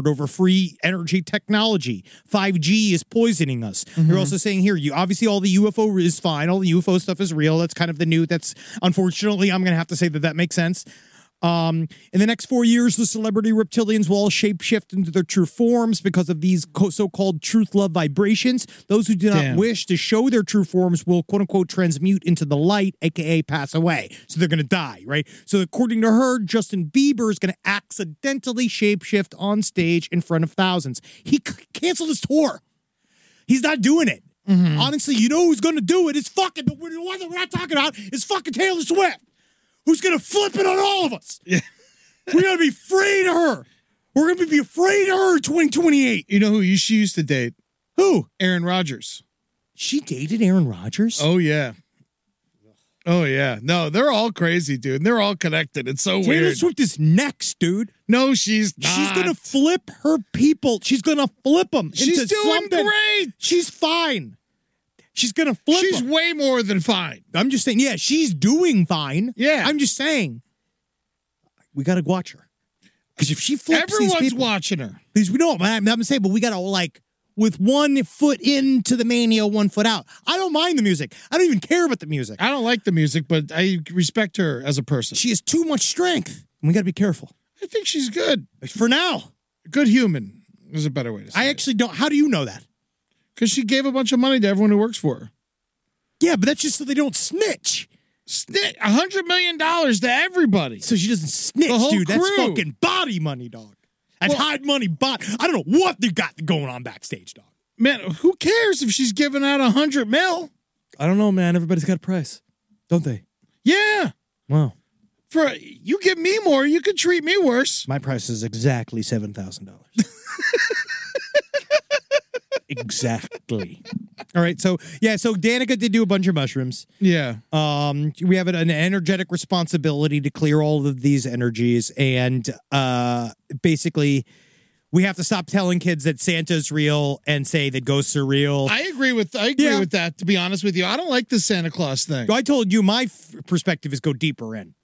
warred over free energy technology. five G is poisoning us. Mm-hmm. They're also saying here, you obviously all the U F O is fine. All the U F O stuff is real. That's kind of the new, that's unfortunately, I'm going to have to say that that makes sense. Um, in the next four years, the celebrity reptilians will all shapeshift into their true forms because of these co- so-called truth love vibrations. Those who do not Damn. wish to show their true forms will quote unquote transmute into the light, aka pass away. So they're going to die, right? So according to her, Justin Bieber is going to accidentally shapeshift on stage in front of thousands. He c- canceled his tour. He's not doing it. Mm-hmm. Honestly, you know who's going to do it? It's fucking, the one that we're not talking about is fucking Taylor Swift. Who's going to flip it on all of us? Yeah. We're going to be afraid of her. We're going to be afraid of her in twenty twenty-eight. You know who you she used to date? Who? Aaron Rodgers. She dated Aaron Rodgers? Oh, yeah. Oh, yeah. No, they're all crazy, dude. And they're all connected. It's so Taylor weird. Swift is next, dude. No, she's not. She's going to flip her people. She's going to flip them She's into doing something. great. She's fine. She's going to flip She's them. way more than fine. I'm just saying, yeah, she's doing fine. Yeah. I'm just saying, we got to watch her. Because if she flips these Everyone's people, watching her. Because we know, I'm, I'm saying, but we got to, like, with one foot into the mania, one foot out. I don't mind the music. I don't even care about the music. I don't like the music, but I respect her as a person. She has too much strength, and we got to be careful. I think she's good. For now. Good human is a better way to say I it. actually don't. How do you know that? Because she gave a bunch of money to everyone who works for her. Yeah, but that's just so they don't snitch. Snitch a hundred million dollars to everybody. So she doesn't snitch, The whole dude. That's crew. fucking body money, dog. That's Well- hide money bot. I don't know what they got going on backstage, dog. Man, who cares if she's giving out a hundred mil? I don't know, man. Everybody's got a price, don't they? Yeah. Wow. For you give me more, you could treat me worse. My price is exactly seven thousand dollars. Exactly. All right. So yeah. So Danica did do a bunch of mushrooms. Yeah. Um, we have an, an energetic responsibility to clear all of these energies, and uh, basically, we have to stop telling kids that Santa's real and say that ghosts are real. I agree with I agree Yeah. with that. To be honest with you, I don't like the Santa Claus thing. I told you my f- perspective is go deeper in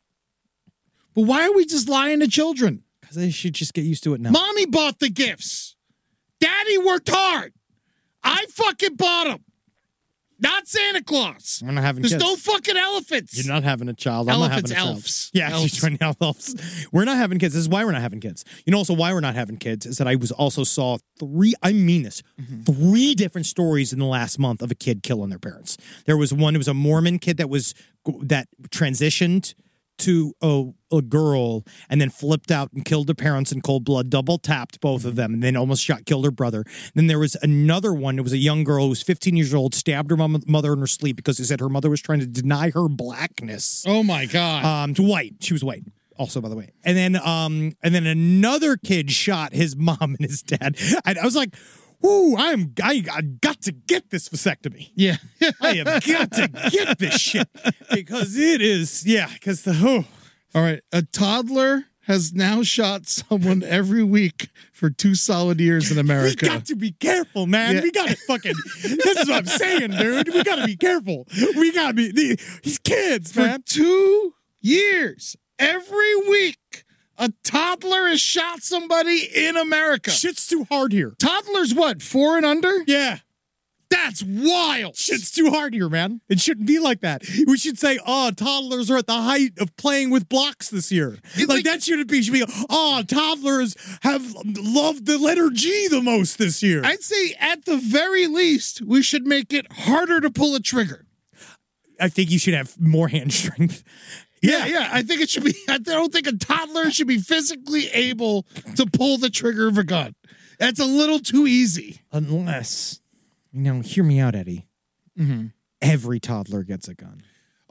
But why are we just lying to children? because they should just get used to it now. Mommy bought the gifts. Daddy worked hard. I fucking bought them. Not Santa Claus. We're not having There's kids. no fucking elephants. You're not having a child. I'm Elephants, not having a elves. child. Yeah, Elves. she's trying to have elves. We're not having kids. This is why we're not having kids. You know, also why we're not having kids is that I was also saw three. I mean this, Mm-hmm. three different stories in the last month of a kid killing their parents. There was one. It was a Mormon kid that was that transitioned to a, a girl and then flipped out and killed her parents in cold blood, double tapped both of them, and then almost shot, killed her brother. Then there was another one. It was a young girl who was fifteen years old, stabbed her mom, mother in her sleep because they said her mother was trying to deny her blackness. Oh my God. Um, to white. She was white. Also, by the way. And then um, and then another kid shot his mom and his dad. And I was like, whoo, I'm I, I got to get this vasectomy. yeah. I have got to get this shit. Because it is, yeah, because the oh. All right. A toddler has now shot someone every week for two solid years in America. We got to be careful, man. Yeah. We got to fucking. This is what I'm saying, dude. We got to be careful. We got to be. These kids, for man. two years. Every week, a toddler has shot somebody in America. Shit's too hard here. Toddlers, what, four and under? Yeah. That's wild. Shit's too hard here, man. It shouldn't be like that. We should say, oh, toddlers are at the height of playing with blocks this year. Like, like- that shouldn't be. It should be, oh, toddlers have loved the letter G the most this year. I'd say at the very least, we should make it harder to pull a trigger. I think you should have more hand strength. Yeah, yeah. I think it should be, I don't think a toddler should be physically able to pull the trigger of a gun. That's a little too easy. Unless, you know, hear me out, Eddie. Mm-hmm. Every toddler gets a gun.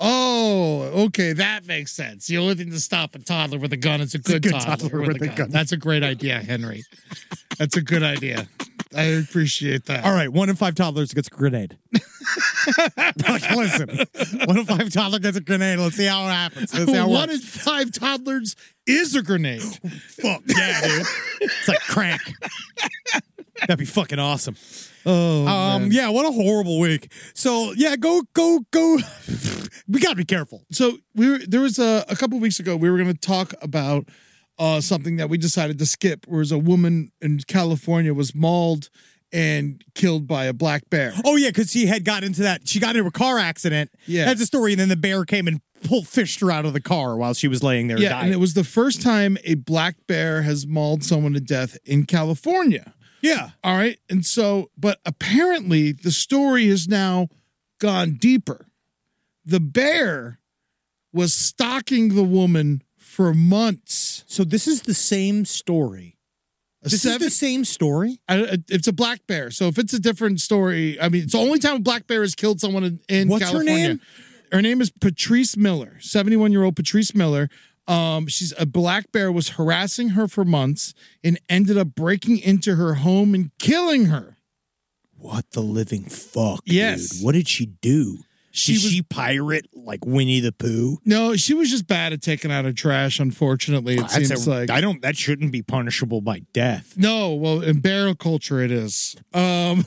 Oh, okay, that makes sense. The only thing to stop a toddler with a gun is a good, good toddler, toddler with, with a a gun. gun. That's a great idea, Henry. That's a good idea. I appreciate that. All right, one in five toddlers gets a grenade. Like, listen, one in five toddler gets a grenade. Let's see how it happens. Let's see how it One works. in five toddlers is a grenade. Fuck yeah, dude. It's like crank. That'd be fucking awesome. Oh, Um, man. yeah, what a horrible week. So yeah, go, go, go. We gotta be careful. So we were, there was a, a couple weeks ago, we were going to talk about uh, something that we decided to skip. Whereas a woman in California was mauled and killed by a black bear. Oh, yeah, because she had got into that. She got into a car accident. Yeah. That's a story. And then the bear came and pulled, fished her out of the car while she was laying there Yeah, dying. and it was the first time a black bear has mauled someone to death in California. Yeah. All right. And so, but apparently the story has now gone deeper. The bear was stalking the woman for months. So this is the same story. A This seven- is the same story? I, it's a black bear. So if it's a different story, I mean, it's the only time a black bear has killed someone in, in What's her California. name? Her name is Patrice Miller, seventy-one-year-old Patrice Miller. Um, she's a black bear was harassing her for months and ended up breaking into her home and killing her. What the living fuck, Yes. dude? What did she do? She Did was- she pirate like Winnie the Pooh? No, she was just bad at taking out her trash, unfortunately, it That's seems a- like. I don't. That shouldn't be punishable by death. No, well, in bear culture it is. Um,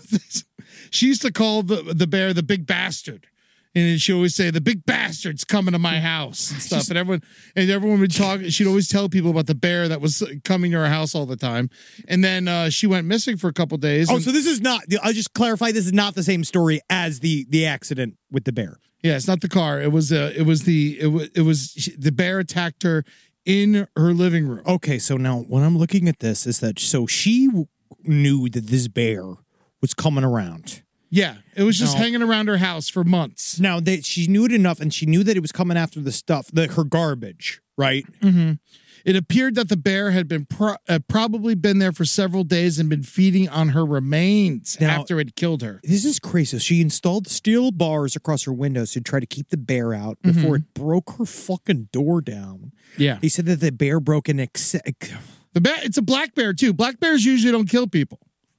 she used to call the, the bear the big bastard. And she always say, the big bastard's coming to my house and stuff. And everyone and everyone would talk. She'd always tell people about the bear that was coming to her house all the time. And then uh, she went missing for a couple days. Oh, and- so this is not. I'll just clarify. This is not the same story as the the accident with the bear. Yeah, it's not the car. It was uh, it was the it was it was she, the bear attacked her in her living room. Okay, so now when I'm looking at this, is that so she w- knew that this bear was coming around. Yeah, it was just No. hanging around her house for months. Now that she knew it enough, and she knew that it was coming after the stuff, the her garbage, right? Mm-hmm. It appeared that the bear had been pro- uh, probably been there for several days and been feeding on her remains Now- after it killed her. This is crazy. She installed steel bars across her windows to try to keep the bear out before it broke her fucking door down. Yeah, He said that the bear broke an ex- the bear. It's a black bear too. Black bears usually don't kill people,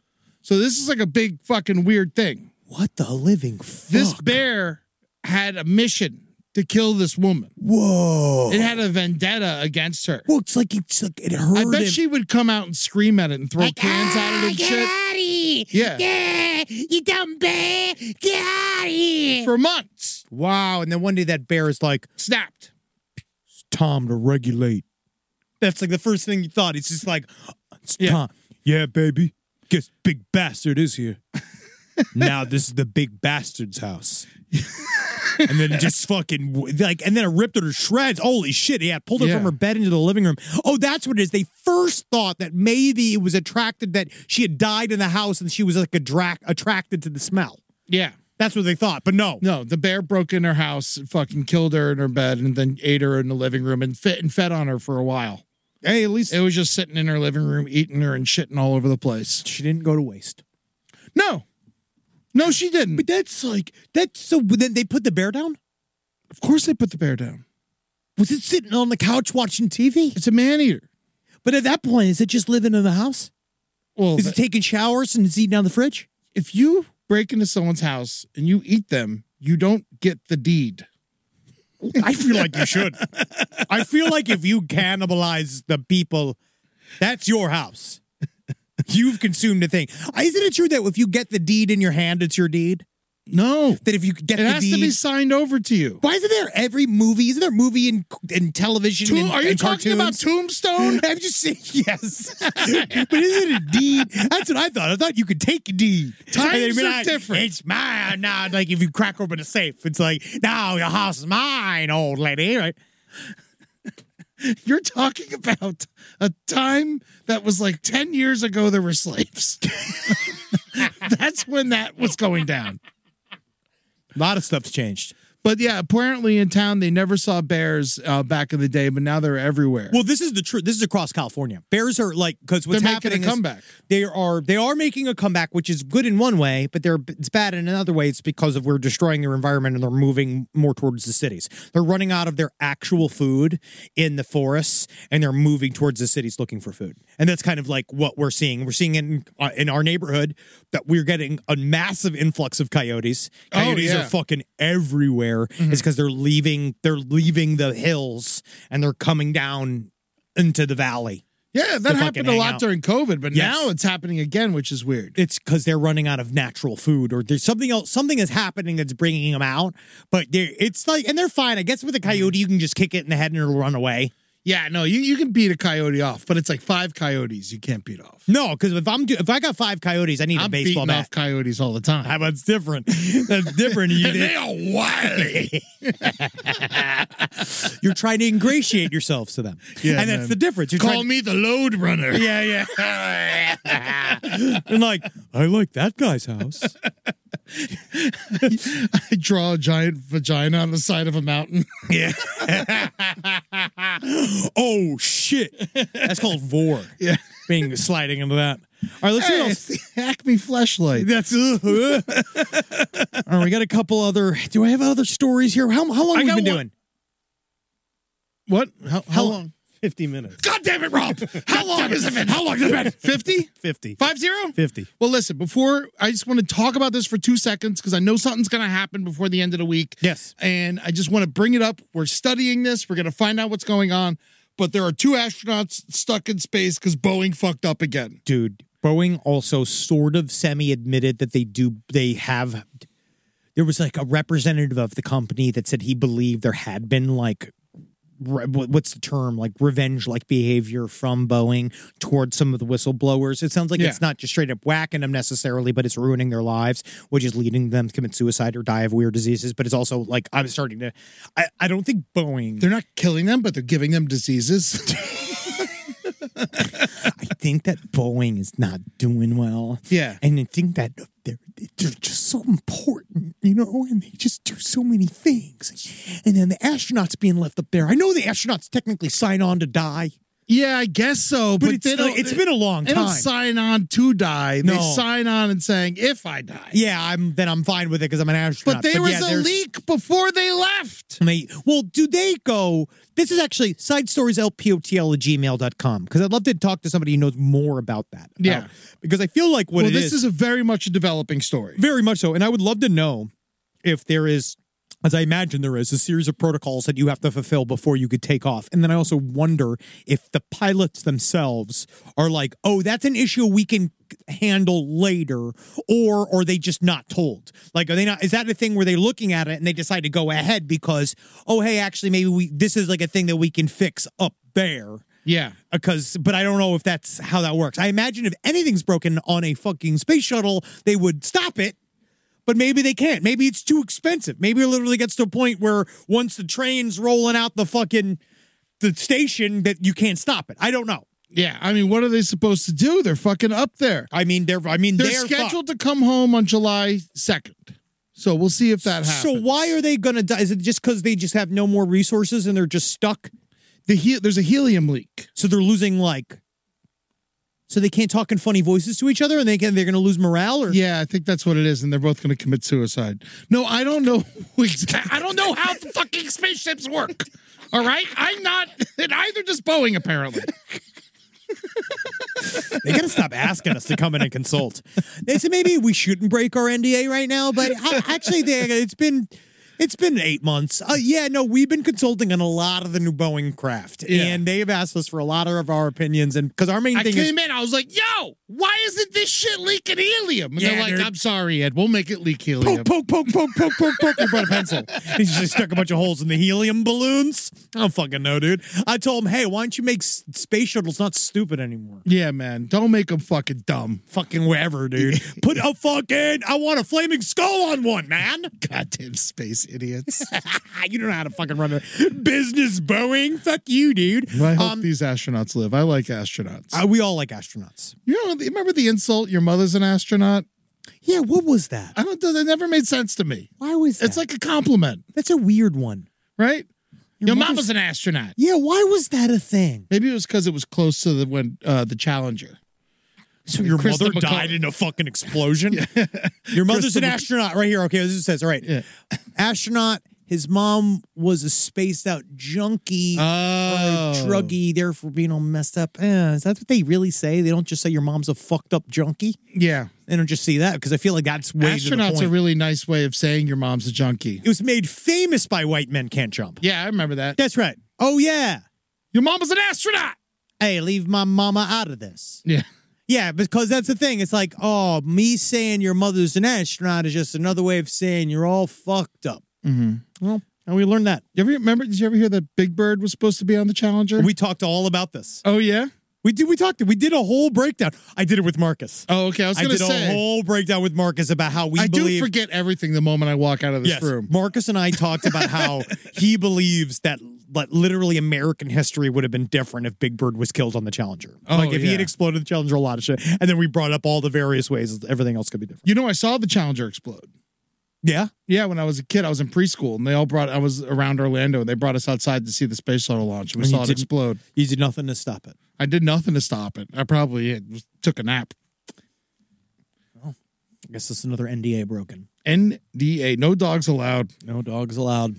so this is like a big fucking weird thing. What the living fuck? This bear had a mission to kill this woman. Whoa! It had a vendetta against her. Well, it's like it's like it hurt I bet him. she would come out and scream at it and throw cans at it and shit. Out of here. Yeah. Yeah, you dumb bear! Get out of here! For months. Wow! And then one day that bear is like, Snapped. "It's time to regulate." That's like the first thing you thought. It's just like, "It's Yeah. time." Yeah, baby. Guess big bastard is here. Now this is the big bastard's house. And then it just fucking like, and then it ripped her to shreds. Holy shit! Yeah, pulled her Yeah. from her bed into the living room. Oh, that's what it is. They first thought that maybe it was attracted that she had died in the house and she was like a dra- attracted to the smell. Yeah. That's what they thought, but no. No, the bear broke in her house, fucking killed her in her bed, and then ate her in the living room and fit and fed on her for a while. Hey, at least It was just sitting in her living room, eating her and shitting all over the place. she didn't go to waste. No. No, she didn't. But that's like that's so. Then they put the bear down. Of course they put the bear down. Was it sitting on the couch watching T V? It's a man eater. But at that point, is it just living in the house? Well, Is it taking showers and it's eating out of the fridge? if you break into someone's house and you eat them, you don't get the deed. I feel like you should. I feel like if you cannibalize the people, that's your house. You've consumed a thing. Isn't it true that if you get the deed in your hand, it's your deed? No. That if you get It the has deed, to be signed over to you. why isn't there every movie? Isn't there movie in in television? Tomb- and, are you and talking about cartoons? Tombstone? I'm just saying yes, but isn't it a deed? That's what I thought. I thought you could take a deed. Times And they'd be are like, different. It's mine now. Like if you crack open a safe, it's like now your house is mine, old lady. Right? You're talking about a time that was like ten years ago there were slaves. That's when that was going down. A lot of stuff's changed. But yeah, apparently in town they never saw bears uh, back in the day, but now they're everywhere. Well, this is the truth. This is across California. Bears are like because what's They're making a happening is comeback. they are they are making a comeback, which is good in one way, but they're it's bad in another way. It's because of we're destroying their environment and they're moving more towards the cities. They're running out of their actual food in the forests and they're moving towards the cities looking for food. And that's kind of like what we're seeing. We're seeing in uh, in our neighborhood that we're getting a massive influx of coyotes. Oh, Coyotes yeah. are fucking everywhere. It's because they're leaving they're leaving the hills and they're coming down into the valley. Yeah, that fucking happened a hang lot out. during COVID, but Yes. now it's happening again, which is weird. It's because they're running out of natural food, or there's something else. Something is happening that's bringing them out. But they're- it's like, and they're fine. I guess with a coyote, you can just kick it in the head and it'll run away. Yeah, no, you, you can beat a coyote off, but it's like five coyotes you can't beat off. No, because if I'm do- if I got five coyotes, I need I'm a baseball beating bat. off coyotes all the time. How about it's different? That's different. You, And they are wily. You're trying to ingratiate yourselves to them. Yeah, and that's man. the difference. You're Call trying- me the load runner. Yeah, yeah. And like, I like that guy's house. I draw a giant vagina on the side of a mountain. Yeah. Oh shit. That's called vor. Yeah. Being sliding into that. All right, let's see Hey, what it's else. the Acme fleshlight. That's uh, uh. All right, we got a couple other. Do I have other stories here? How how long I have we got been one. doing? What? How, how long? Fifty minutes. God damn it, Rob. How long has it been? How long has it been? fifty? Fifty. Five zero? Fifty. Well, listen, before I just want to talk about this for two seconds because I know something's going to happen before the end of the week. Yes. And I just want to bring it up. We're studying this. We're going to find out what's going on. But there are two astronauts stuck in space because Boeing fucked up again. Dude, Boeing also sort of semi-admitted that they do, they have, there was like a representative of the company that said he believed there had been like, re- what's the term, like revenge-like behavior from Boeing towards some of the whistleblowers. It sounds like Yeah. it's not just straight up whacking them necessarily, but it's ruining their lives, which is leading them to commit suicide or die of weird diseases. But it's also like, I'm starting to, I, I don't think Boeing... They're not killing them, but they're giving them diseases. I think that Boeing is not doing well. Yeah. And I think that they're, they're just so important, you know, and they just do so many things. And then the astronauts being left up there. I know the astronauts technically sign on to die. Yeah, I guess so. But But, it's they still- don't, it's been a long They don't time. sign on to die. They No. sign on and saying, if I die. Yeah, I'm then I'm fine with it because I'm an astronaut. But there was yeah, a there's- leak before they left. And they, well, do they go? This is actually side stories L P O T L at gmail dot com because I'd love to talk to somebody who knows more about that. Yeah. About- because I feel like what well, it this is a very much a developing story. Very much so. And I would love to know if there is, as I imagine there is, a series of protocols that you have to fulfill before you could take off. And then I also wonder if the pilots themselves are like, oh, that's an issue we can handle later, or are they just not told? Like, are they not, is that a thing where they're looking at it and they decide to go ahead because, oh, hey, actually, maybe we, this is like a thing that we can fix up there. Yeah. Because, but I don't know if that's how that works. I imagine if anything's broken on a fucking space shuttle, they would stop it. But maybe they can't. Maybe it's too expensive. Maybe it literally gets to a point where once the train's rolling out the fucking the station that you can't stop it. I don't know. Yeah, I mean, what are they supposed to do? They're fucking up there. I mean, they're I mean They're, they're scheduled to come home on July second. So we'll see if that happens. So why are they going to die? Is it just because they just have no more resources and they're just stuck? The he- there's a helium leak. So they're losing like. So they can't talk in funny voices to each other, and they can they're going to lose morale. Or Yeah, I think that's what it is, and they're both going to commit suicide. No, I don't know. I don't know how the fucking spaceships work. All right, I'm not. And either does Boeing apparently. They got to stop asking us to come in and consult. They said maybe we shouldn't break our N D A right now, but I, actually, they, it's been it's been eight months. Uh, yeah, no, we've been consulting on a lot of the new Boeing craft, Yeah. and they've asked us for a lot of our opinions, and because our main I thing is came in, I was like, "Yo, why isn't this shit leaking helium?" And Yeah, they're like, dude. "I'm sorry, Ed. We'll make it leak helium." poke, poke, poke, poke, poke, poke, poke. He brought a pencil. He just stuck a bunch of holes in the helium balloons. I don't fucking know, dude. I told him, hey, why don't you make s- space shuttles not stupid anymore? Yeah, man. Don't make them fucking dumb. Fucking wherever, dude. Put a fucking, I want a flaming skull on one, man. Goddamn space idiots. You don't know how to fucking run a business, Boeing. Fuck you, dude. I hope Um, these astronauts live. I like astronauts. uh, we all like astronauts. you know, remember the insult? Your mother's an astronaut. Yeah, what was that? I don't. That never made sense to me. Why was that? It's like a compliment, That's a weird one. right? Your, mother's- mama's an astronaut. Yeah, why was that a thing? Maybe it was because it was close to the when uh, the Challenger. So your Krista mother McCall- died in a fucking explosion? Your mother's Krista an Mc- astronaut. Right here. Okay, this is what it says. All right. Yeah. Astronaut. His mom was a spaced out junkie Oh, or druggie, therefore being all messed up. Eh, is that what they really say? They don't just say your mom's a fucked up junkie? yeah. They don't just see that because I feel like that's way to the Astronaut's point. a really nice way of saying your mom's a junkie. It was made famous by White Men Can't Jump. Yeah, I remember that. That's right. Oh, yeah. Your mom was an astronaut. Hey, leave my mama out of this. Yeah. Yeah, because that's the thing. It's like, oh, me saying your mother's an astronaut is just another way of saying you're all fucked up. Mm-hmm. Well, And we learned that. You ever remember? Did you ever hear that Big Bird was supposed to be on the Challenger? We talked all about this. Oh yeah, we did. We talked. We did a whole breakdown. I did it with Marcus. Oh okay. I was I going to did say a whole breakdown with Marcus about how we I believe. do forget everything the moment I walk out of this yes, room. Marcus and I talked about how he believes that, that literally American history would have been different if Big Bird was killed on the Challenger. Oh, like if he had yeah. exploded the Challenger, a lot of shit. And then we brought up all the various ways everything else could be different. You know, I saw the Challenger explode. Yeah. Yeah, when I was a kid, I was in preschool, and they all brought. I was around Orlando, and they brought us outside to see the space shuttle launch. And we And you saw it didn't- explode. You did nothing to stop it. I did nothing to stop it. I probably uh, took a nap. I guess it's another N D A broken. N D A, no dogs allowed. No dogs allowed.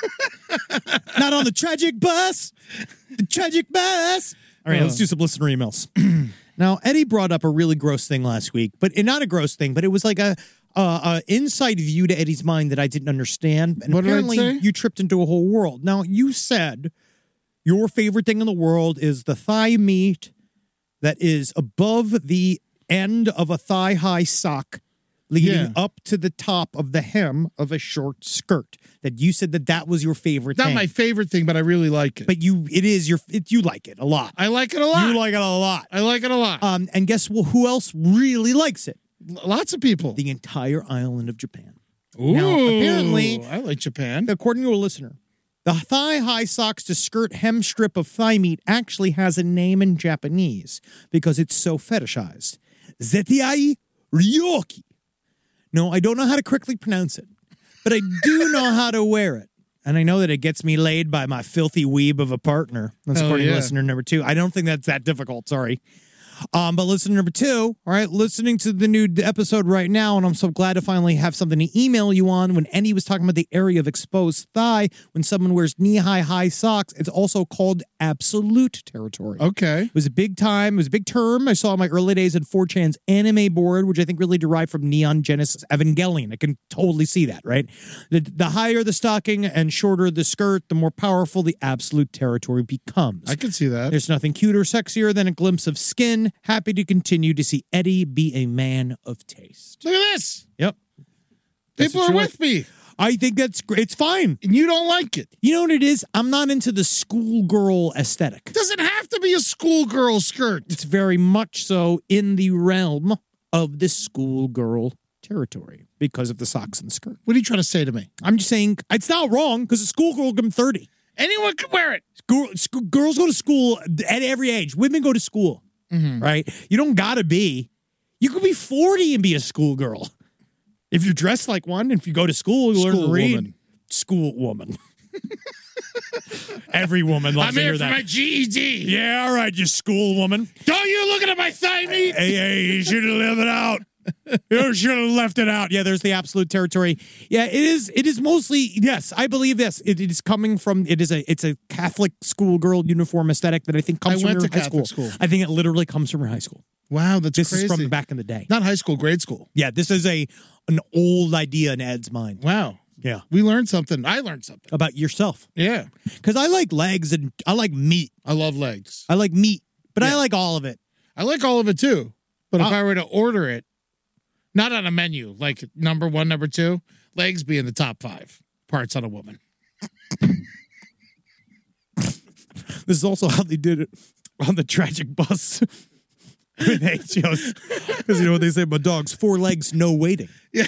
Not on the tragic bus. The tragic bus. All right, Oh. let's do some listener emails. Now, Eddie brought up a really gross thing last week, but not a gross thing, but it was like a uh, a inside view to Eddie's mind that I didn't understand. And What did I apparently say? you tripped into a whole world. Now, you said your favorite thing in the world is the thigh meat that is above the end of a thigh-high sock leading Yeah. up to the top of the hem of a short skirt. That you said that that was your favorite Not thing. my favorite thing, but I really like it. But you, it is your, it, you like it a lot. I like it a lot. You like it a lot. I like it a lot. Um, and guess well, who else really likes it? Lots of people. The entire island of Japan. Ooh, Now, apparently, I like Japan. according to a listener, the thigh-high socks to skirt hem strip of thigh meat actually has a name in Japanese because it's so fetishized. Zetiai Ryoki. No, I don't know how to correctly pronounce it, but I do know how to wear it. And I know that it gets me laid by my filthy weeb of a partner. That's Hell according yeah. to listener number two. I don't think that's that difficult. Sorry. Um, but listener number two, all right, listening to the new episode right now, and I'm so glad to finally have something to email you on. When Eddie was talking about the area of exposed thigh, when someone wears knee-high high socks, it's also called absolute territory. Okay. It was a big time. It was a big term I saw in my early days at four chan's anime board, which I think really derived from Neon Genesis Evangelion. I can totally see that, right? The, the higher the stocking and shorter the skirt, the more powerful the absolute territory becomes. I can see that. There's nothing cuter or sexier than a glimpse of skin. Happy to continue to see Eddie be a man of taste. Look at this. Yep. That's People what are you with me, I think that's great. It's fine. and you don't like it. You know what it is? I'm not into the schoolgirl aesthetic. It doesn't have to be a schoolgirl skirt. It's very much so in the realm of the schoolgirl territory because of the socks and skirt. What are you trying to say to me? I'm just saying it's not wrong because a schoolgirl can thirty. Anyone can wear it. Girl, sc- girls go to school at every age. Women go to school, right? You don't gotta be. You could be forty and be a schoolgirl. If you're dressed like one, if you go to school, you learn to School read. woman. School woman. Every woman loves I'm to here hear for that. my G E D. Yeah, all right, you school woman. Don't you looking at my thigh meat? Hey, hey, you should have left it out. You should have left it out. Yeah, there's the absolute territory. Yeah, it is. It is mostly yes. I believe this. It, it is coming from. It is a. It's a Catholic schoolgirl uniform aesthetic that I think comes I from went your to high Catholic school. school. I think it literally comes from your high school. Wow, that's This crazy. is from back in the day. Not high school, grade school. Yeah, this is a an old idea in Ed's mind. Wow. Yeah, We learned something. I learned something. about yourself. Yeah. Because I like legs and I like meat. I love legs. I like meat, but I Yeah. like all of it. I like all of it too. But if Uh, I were to order it, not on a menu, like number one, number two, legs be in the top five parts on a woman. This is also how they did it on the tragic bus with H Os. Because you know what they say, my dog's four legs, no waiting. Yeah.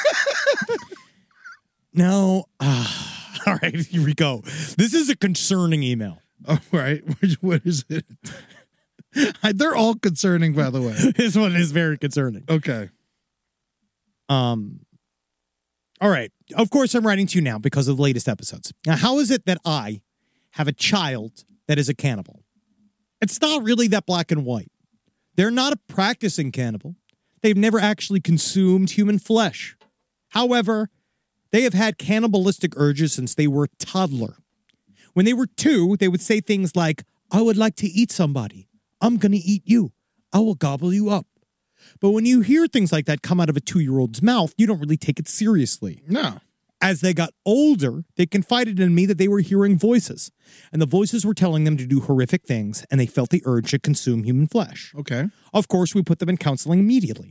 Now, uh, all right, here we go. This is a concerning email. All right. Which- What is it? They're all concerning, by the way. This one is very concerning. Okay. Um, all right. Of course, I'm writing to you now because of the latest episodes. Now, how is it that I have a child that is a cannibal? It's not really that black and white. They're not a practicing cannibal. They've never actually consumed human flesh. However, they have had cannibalistic urges since they were a toddler. When they were two, they would say things like, I would like to eat somebody. I'm going to eat you. I will gobble you up. But when you hear things like that come out of a two-year-old's mouth, you don't really take it seriously. No. As they got older, they confided in me that they were hearing voices, and the voices were telling them to do horrific things, and they felt the urge to consume human flesh. Okay. Of course, we put them in counseling immediately.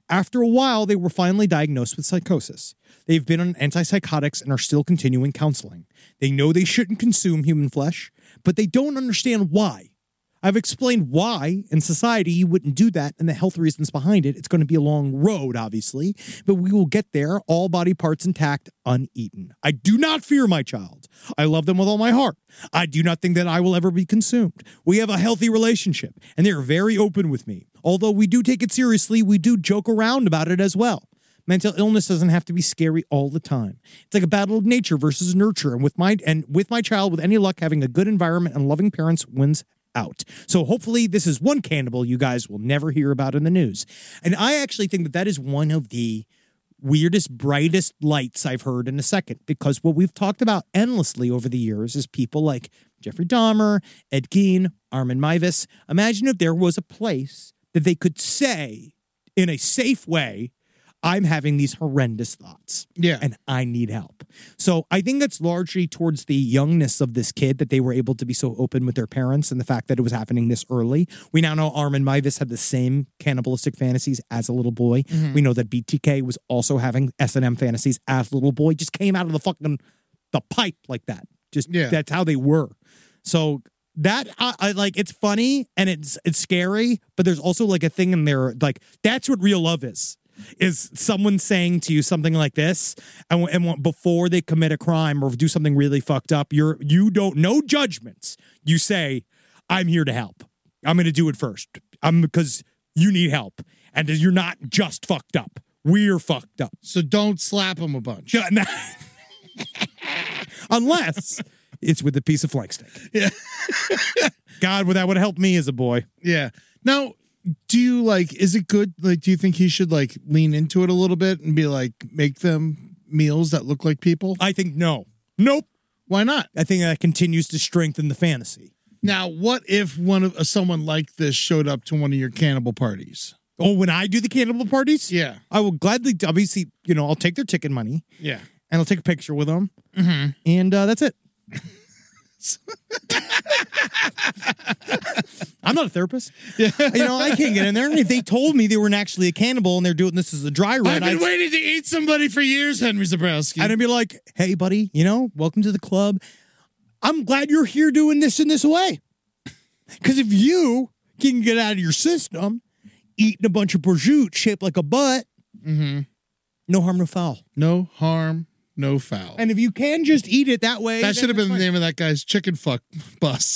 After a while, they were finally diagnosed with psychosis. They've been on antipsychotics and are still continuing counseling. They know they shouldn't consume human flesh, but they don't understand why. I've explained why in society you wouldn't do that and the health reasons behind it. It's going to be a long road, obviously, but we will get there, all body parts intact, uneaten. I do not fear my child. I love them with all my heart. I do not think that I will ever be consumed. We have a healthy relationship, and they're very open with me. Although we do take it seriously, we do joke around about it as well. Mental illness doesn't have to be scary all the time. It's like a battle of nature versus nurture, and with my and with my child, with any luck, having a good environment and loving parents wins out. So hopefully this is one cannibal you guys will never hear about in the news. And I actually think that that is one of the weirdest, brightest lights I've heard in a second, because what we've talked about endlessly over the years is people like Jeffrey Dahmer, Ed Gein, Armin Meiwes. Imagine if there was a place that they could say in a safe way, I'm having these horrendous thoughts. Yeah. And I need help. So I think that's largely towards the youngness of this kid that they were able to be so open with their parents and the fact that it was happening this early. We now know Armin Meiwes had the same cannibalistic fantasies as a little boy. Mm-hmm. We know that B T K was also having S and M fantasies as a little boy. Just came out of the fucking the pipe like that. Just Yeah. that's how they were. So that I, I like, it's funny and it's it's scary, but there's also like a thing in there, like that's what real love is. Is someone saying to you something like this, and, and before they commit a crime or do something really fucked up, you're you don't no judgments. You say, "I'm here to help. I'm going to do it first. I'm because you need help, and you're not just fucked up. We're fucked up. So don't slap him a bunch. Yeah, nah. Unless it's with a piece of flank steak. Yeah. God, well, that would help me as a boy. Yeah. Now, do you like, is it good? Like, do you think he should like lean into it a little bit and be like, make them meals that look like people? I think no. Nope. Why not? I think that continues to strengthen the fantasy. Now, what if one of uh, someone like this showed up to one of your cannibal parties? Oh, when I do the cannibal parties? Yeah. I will gladly, obviously, you know, I'll take their ticket money. Yeah. And I'll take a picture with them. Mm-hmm. And uh, that's it. I'm not a therapist. Yeah. You know, I can't get in there. And if they told me they weren't actually a cannibal and they're doing this as a dry run, I've been I'd, waiting to eat somebody for years, Henry Zabrowski. and I'd be like, hey, buddy, you know, welcome to the club. I'm glad you're here doing this in this way. Because if you can get out of your system eating a bunch of prosciutto shaped like a butt, mm-hmm. no harm, no foul. No harm, no foul. And if you can just eat it that way. That should have been the name of that guy's chicken fuck bus.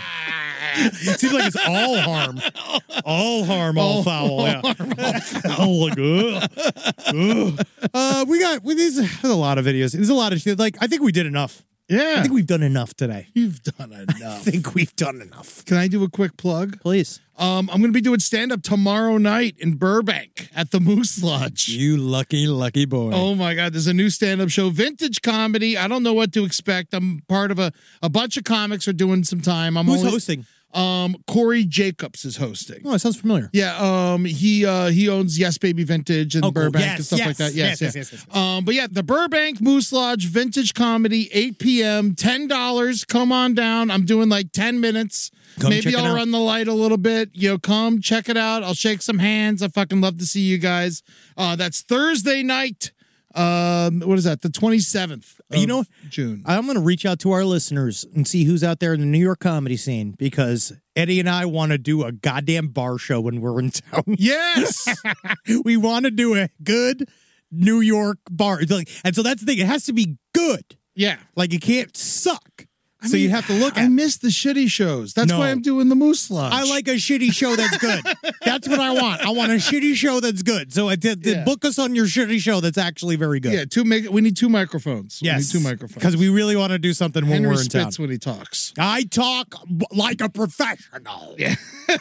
It seems like it's all harm. All harm, all, All foul. Yeah. harm, all foul. Oh, like, ugh. Ugh. Uh, we got, we, there's, there's a lot of videos. There's a lot of shit. Like, I think we did enough. Yeah. I think we've done enough today. You've done enough. I think we've done enough. Can I do a quick plug? Please. Um, I'm going to be doing stand-up tomorrow night in Burbank at the Moose Lodge. You lucky, lucky boy. Oh, my God. There's a new stand-up show, Vintage Comedy. I don't know what to expect. I'm part of a, a bunch of comics are doing some time. I'm Who's only, hosting? Um, Corey Jacobs is hosting. Oh, it sounds familiar. Yeah, um, he uh, he owns Yes Baby Vintage and Oh, cool. Burbank Yes, and stuff yes, like that. Yes, yes, yeah. yes, yes, yes. Um, but yeah, the Burbank Moose Lodge Vintage Comedy, eight p.m., ten dollars. Come on down. I'm doing like ten minutes. Come Maybe check it I'll out. run the light a little bit. You know, come check it out. I'll shake some hands. I fucking love to see you guys. Uh, that's Thursday night. Um, what is that? The twenty-seventh of You know, June. I'm going to reach out to our listeners and see who's out there in the New York comedy scene, because Eddie and I want to do a goddamn bar show when we're in town. Yes. We want to do a good New York bar. It's like, and so that's the thing. It has to be good. Yeah. Like, it can't suck. I so mean, you have to look at I it. miss the shitty shows. That's No. why I'm doing the Moose Lodge. I like a shitty show that's good. That's what I want. I want a shitty show that's good. So I did, Yeah. book us on your shitty show that's actually very good. Yeah, two make we need two microphones. Yes. We need two microphones. Because we really want to do something when Henry we're in town. spits when he talks. I talk like a professional. Yeah.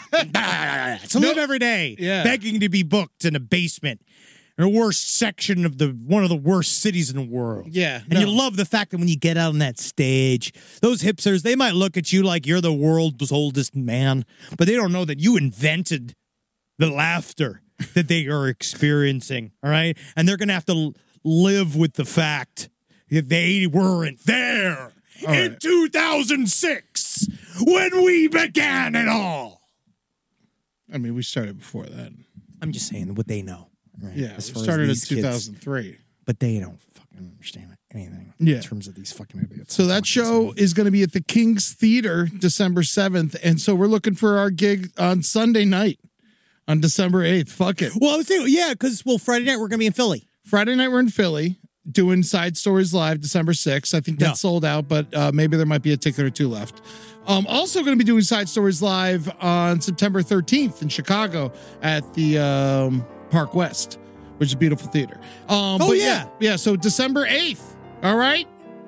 So live every day Yeah. begging to be booked in a basement in the worst section of the one of the worst cities in the world. Yeah, And you no. love the fact that when you get out on that stage, those hipsters, they might look at you like you're the world's oldest man, but they don't know that you invented the laughter that they are experiencing, all right? And they're going to have to l- live with the fact that they weren't there All in right. two thousand six when we began it all. I mean, we started before that. I'm just saying what they know. Right? Yeah, As it far as started in these kids. two thousand three. But they don't fucking understand anything Yeah. in terms of these fucking idiots. So that show is going to be at the King's Theater December seventh. And so we're looking for our gig on Sunday night on December eighth. Fuck it. Well, I was thinking, yeah, because, well, Friday night we're going to be in Philly. Friday night we're in Philly doing Side Stories Live December sixth. I think that's Yeah. sold out, but uh, maybe there might be a ticket or two left. Um, also going to be doing Side Stories Live on September thirteenth in Chicago at the um, Park West, which is a beautiful theater. Um, Oh, but yeah. Yeah, so December eighth. All right.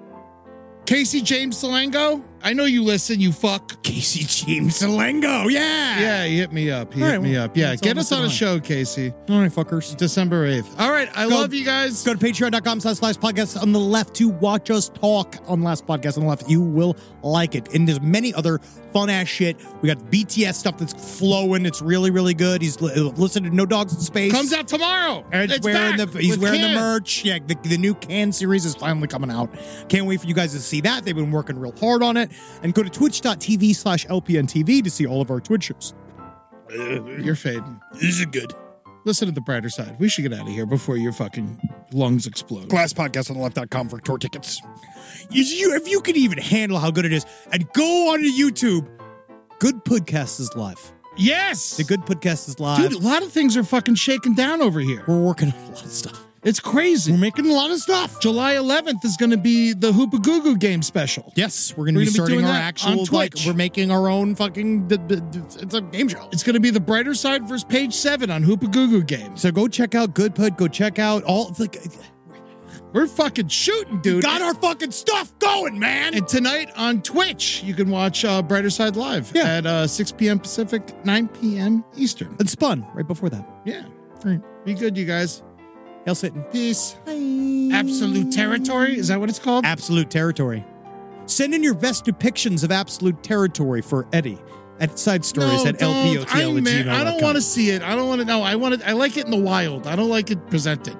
Casey James Salengo, I know you listen, you fuck. Casey James Salengo, yeah. Yeah, he hit me up. He All hit right, me well, up. Yeah, that's get all us on a that's show, Casey. All right, fuckers. December eighth. All right, I Go- love you guys. Go to patreon.com slash last podcast on the left to watch us talk on Last Podcast on the left. You will like it. And there's many other fun ass shit. We got B T S stuff that's flowing. It's really, really good. He's li- listening to No Dogs in Space. Comes out tomorrow. And It's wearing back the, he's with wearing Can. the merch. Yeah, the, the new Can series is finally coming out. Can't wait for you guys to see that. They've been working real hard on it. And go to twitch.tv slash LPNTV to see all of our Twitch shows. You're fading. This is good. Listen to the brighter side. We should get out of here before your fucking lungs explode. Glass podcast on the left dot com for tour tickets. You, you, if you can even handle how good it is, and go onto YouTube, Good Podcast is live. Yes. The Good Podcast is live. Dude, a lot of things are fucking shaking down over here. We're working on a lot of stuff. It's crazy. We're making a lot of stuff. July eleventh is going to be the Hoopa Goo Goo game special. Yes, we're going to We're be gonna be starting doing our that actual, on like, Twitch. we're making our own fucking, d- d- d- it's a game show. It's going to be the brighter side versus page seven on Hoopa Goo Goo games. So go check out Good Pud, go check out all, like, We're fucking shooting, dude. got our fucking stuff going, man. And tonight on Twitch, you can watch uh, Brighter Side Live Yeah. at uh, six p.m. Pacific, nine p.m. Eastern. And Spun right before that. Yeah. Right. Be good, you guys. Hail Satan. Peace. Absolute Territory? Is that what it's called? Absolute Territory. Send in your best depictions of Absolute Territory for Eddie at side stories No, at L P O don't. T L I'm at mar- gmail dot I don't com. want to see it. I don't want to know. I want it. I like it in the wild. I don't like it presented.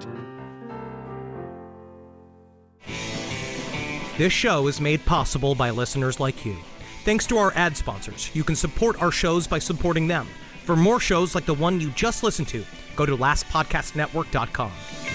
This show is made possible by listeners like you. Thanks to our ad sponsors, you can support our shows by supporting them. For more shows like the one you just listened to, go to last podcast network dot com.